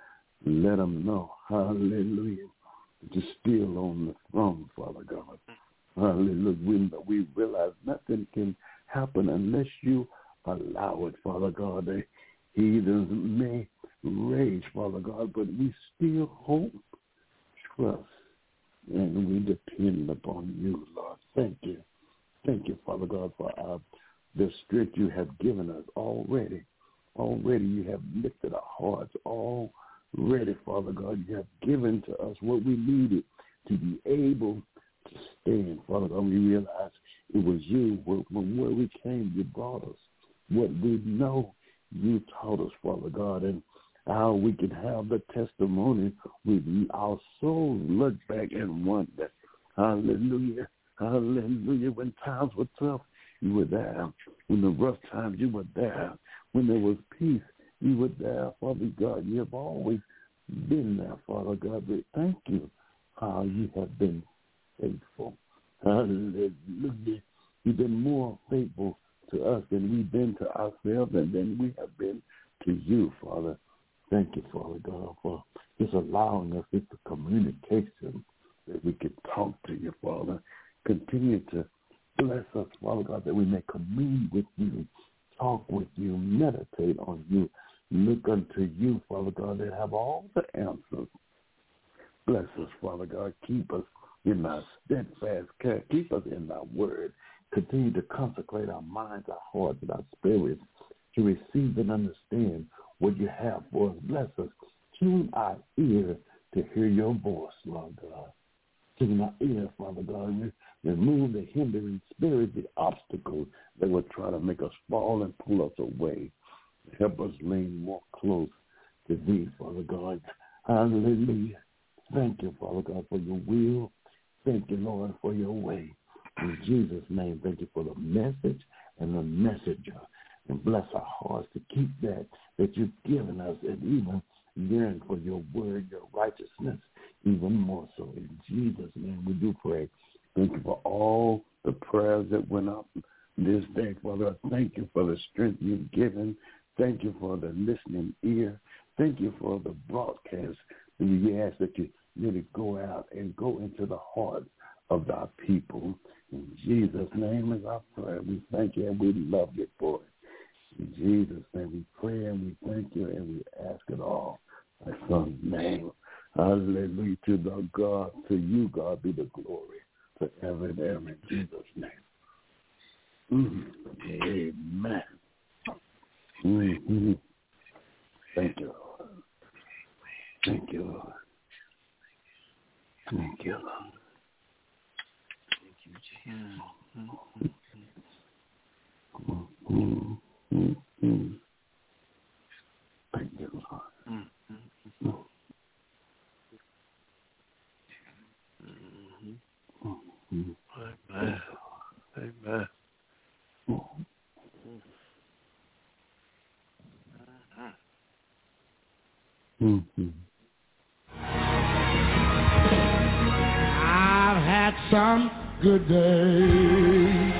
Let them know, hallelujah, that you're still on the throne, Father God. Hallelujah. We, we realize nothing can happen unless you allow it, Father God. The heathens may rage, Father God, but we still hope, trust, and we depend upon you, Lord. Thank you. Thank you, Father God, for our, the strength you have given us already. Already you have lifted our hearts. Already, Father God, you have given to us what we needed to be able to stand. Father God, we realize it was you. From where we came, you brought us. What we know, you taught us, Father God, and how we can have the testimony with our souls look back and wonder. Hallelujah. Hallelujah. When times were tough, you were there. When the rough times, you were there. When there was peace, you were there, Father God. You have always been there, Father God. But thank you how you have been faithful. Hallelujah. You've been more faithful to us than we've been to ourselves and than we have been to you, Father. Thank you, Father God, for just allowing us this communication that we can talk to you, Father. Continue to bless us, Father God, that we may commune with you, talk with you, meditate on you, look unto you, Father God, that have all the answers. Bless us, Father God. Keep us in our steadfast care. Keep us in thy word. Continue to consecrate our minds, our hearts, and our spirits to receive and understand what you have for us. Bless us. Tune our ear to hear your voice, Lord God. Tune our ear, Father God. Remove the hindering spirit, the obstacles that would try to make us fall and pull us away. Help us lean more close to thee, Father God. Hallelujah. Thank you, Father God, for your will. Thank you, Lord, for your way. In Jesus' name, thank you for the message and the messenger. And bless our hearts to keep that that you've given us and even yearn for your word, your righteousness, even more so. In Jesus' name, we do pray. Thank you for all the prayers that went up this day, Father. Thank you for the strength you've given. Thank you for the listening ear. Thank you for the broadcast. And we ask that you really go out and go into the hearts of our people. In Jesus' name is our prayer. We thank you and we love you for it. In Jesus' name we pray and we thank you and we ask it all. In thy Son's name. Hallelujah to the God, to you, God, be the glory forever and ever in Jesus' name. Mm-hmm. Amen. Mm-hmm. Thank you, Lord. Thank you, Lord. Thank you, Lord. Thank you, Jesus. Mm-hmm. Mm-hmm. Thank you, Lord. Mm-hmm. Mm-hmm. Amen. Amen. Mm-hmm. I've had some good days.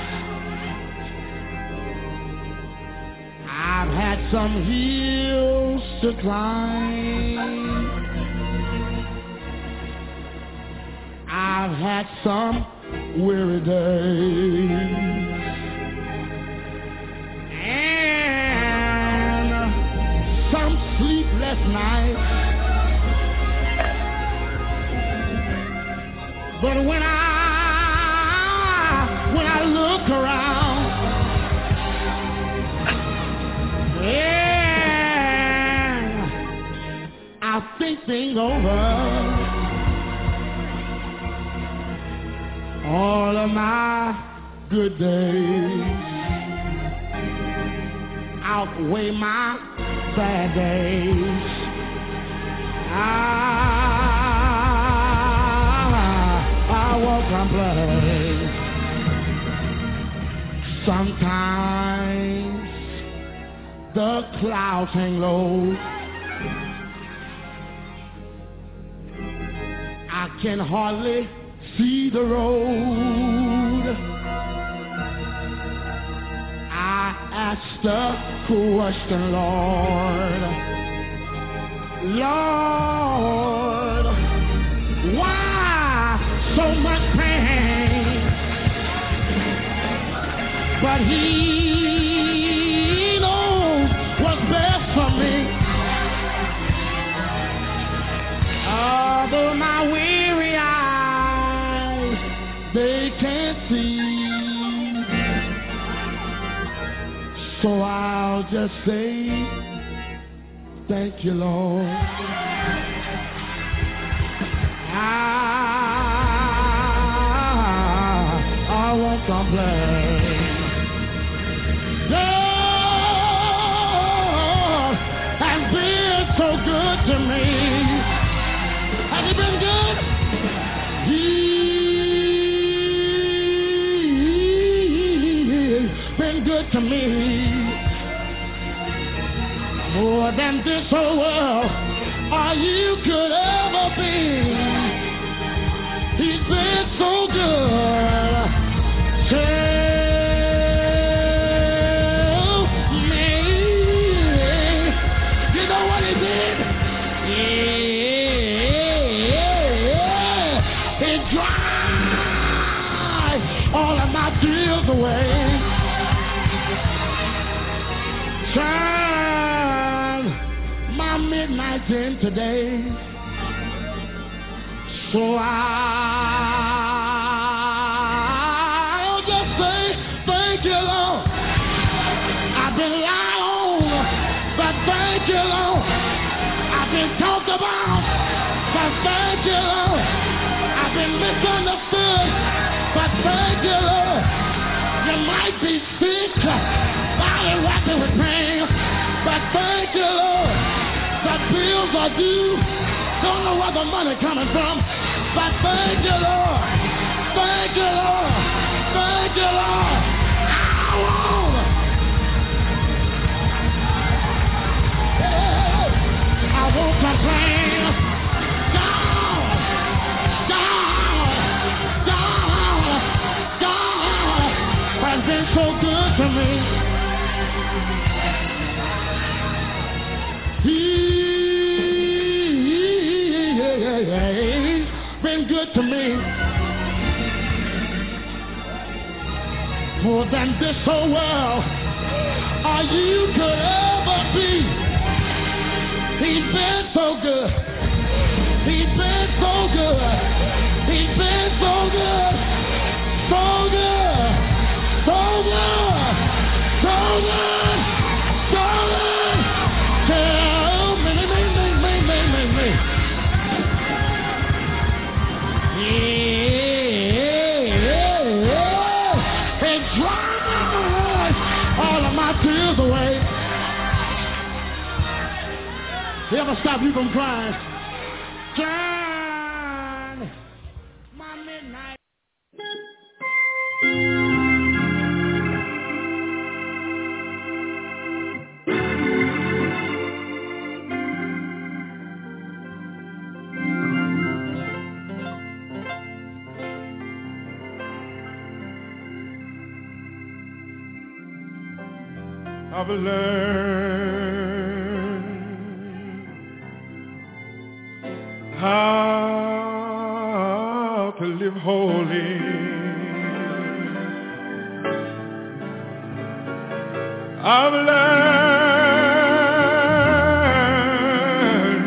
I've had some hills to climb. I've had some weary days. And some sleepless nights. But when I when I look around, yeah, I think things over. All of my good days outweigh my bad days. I, I won't complain. Sometimes the clouds hang low. I can hardly see the road. I asked the question, Lord, Lord, why so much pain? But he knows what's best for me. Although my weary eyes, they can't see. So I'll just say, thank you, Lord. I, I won't complain. God has been so good to me. Has he been good? He's been good to me. More than this whole world or you could ever be. He's been so good. Tell me, you know what he did? Yeah, he dried all of my tears away. Turn my midnight into days. So I'll just say thank you, Lord. I've been lied on, but thank you, Lord. I've been talked about, but thank you, Lord. I've been misunderstood, but thank you, Lord. You might be sick, body racking with pain, but thank you, Lord. The bills are due, don't know where the money coming from, but thank you, Lord. Thank you, Lord. Thank you, Lord. I won't. I won't complain. God, God, God, God has been so good to me. He's been good to me. More than this whole world or you could ever be. He's been so good. He's been so good. He's been so good. So good. So good. So good. So good. Tell me, me, me, me, me, me, me. Yeah. It dries all of my tears away. You ever stop you from crying? Turn my midnight. I've learned how to live holy. I've learned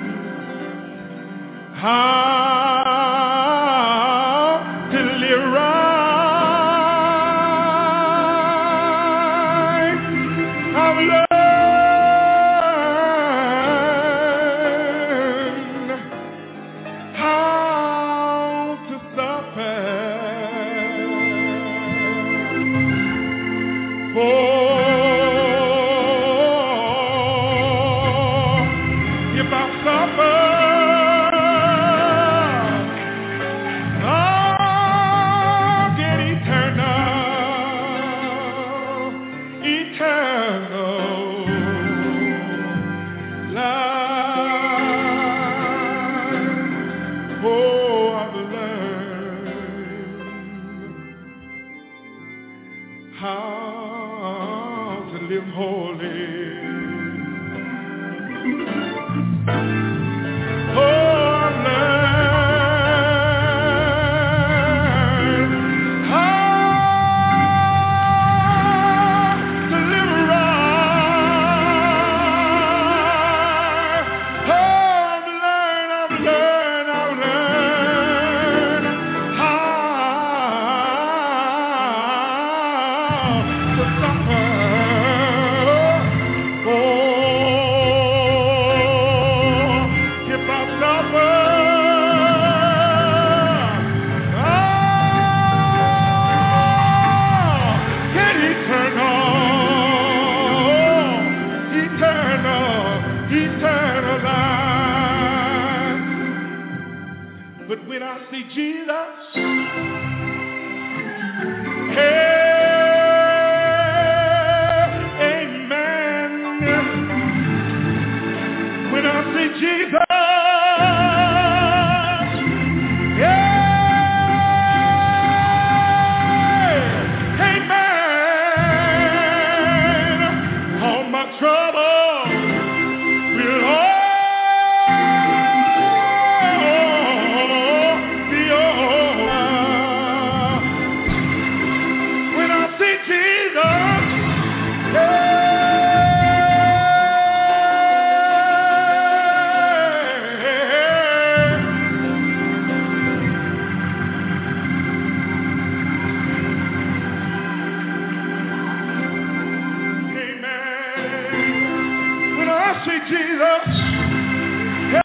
how to live right. I've learned how to suffer for if I suffer, I'll get eternal, eternal life. Oh, I've learned how to live holy. But when I see Jesus, hey, amen. When I see Jesus, Jesus.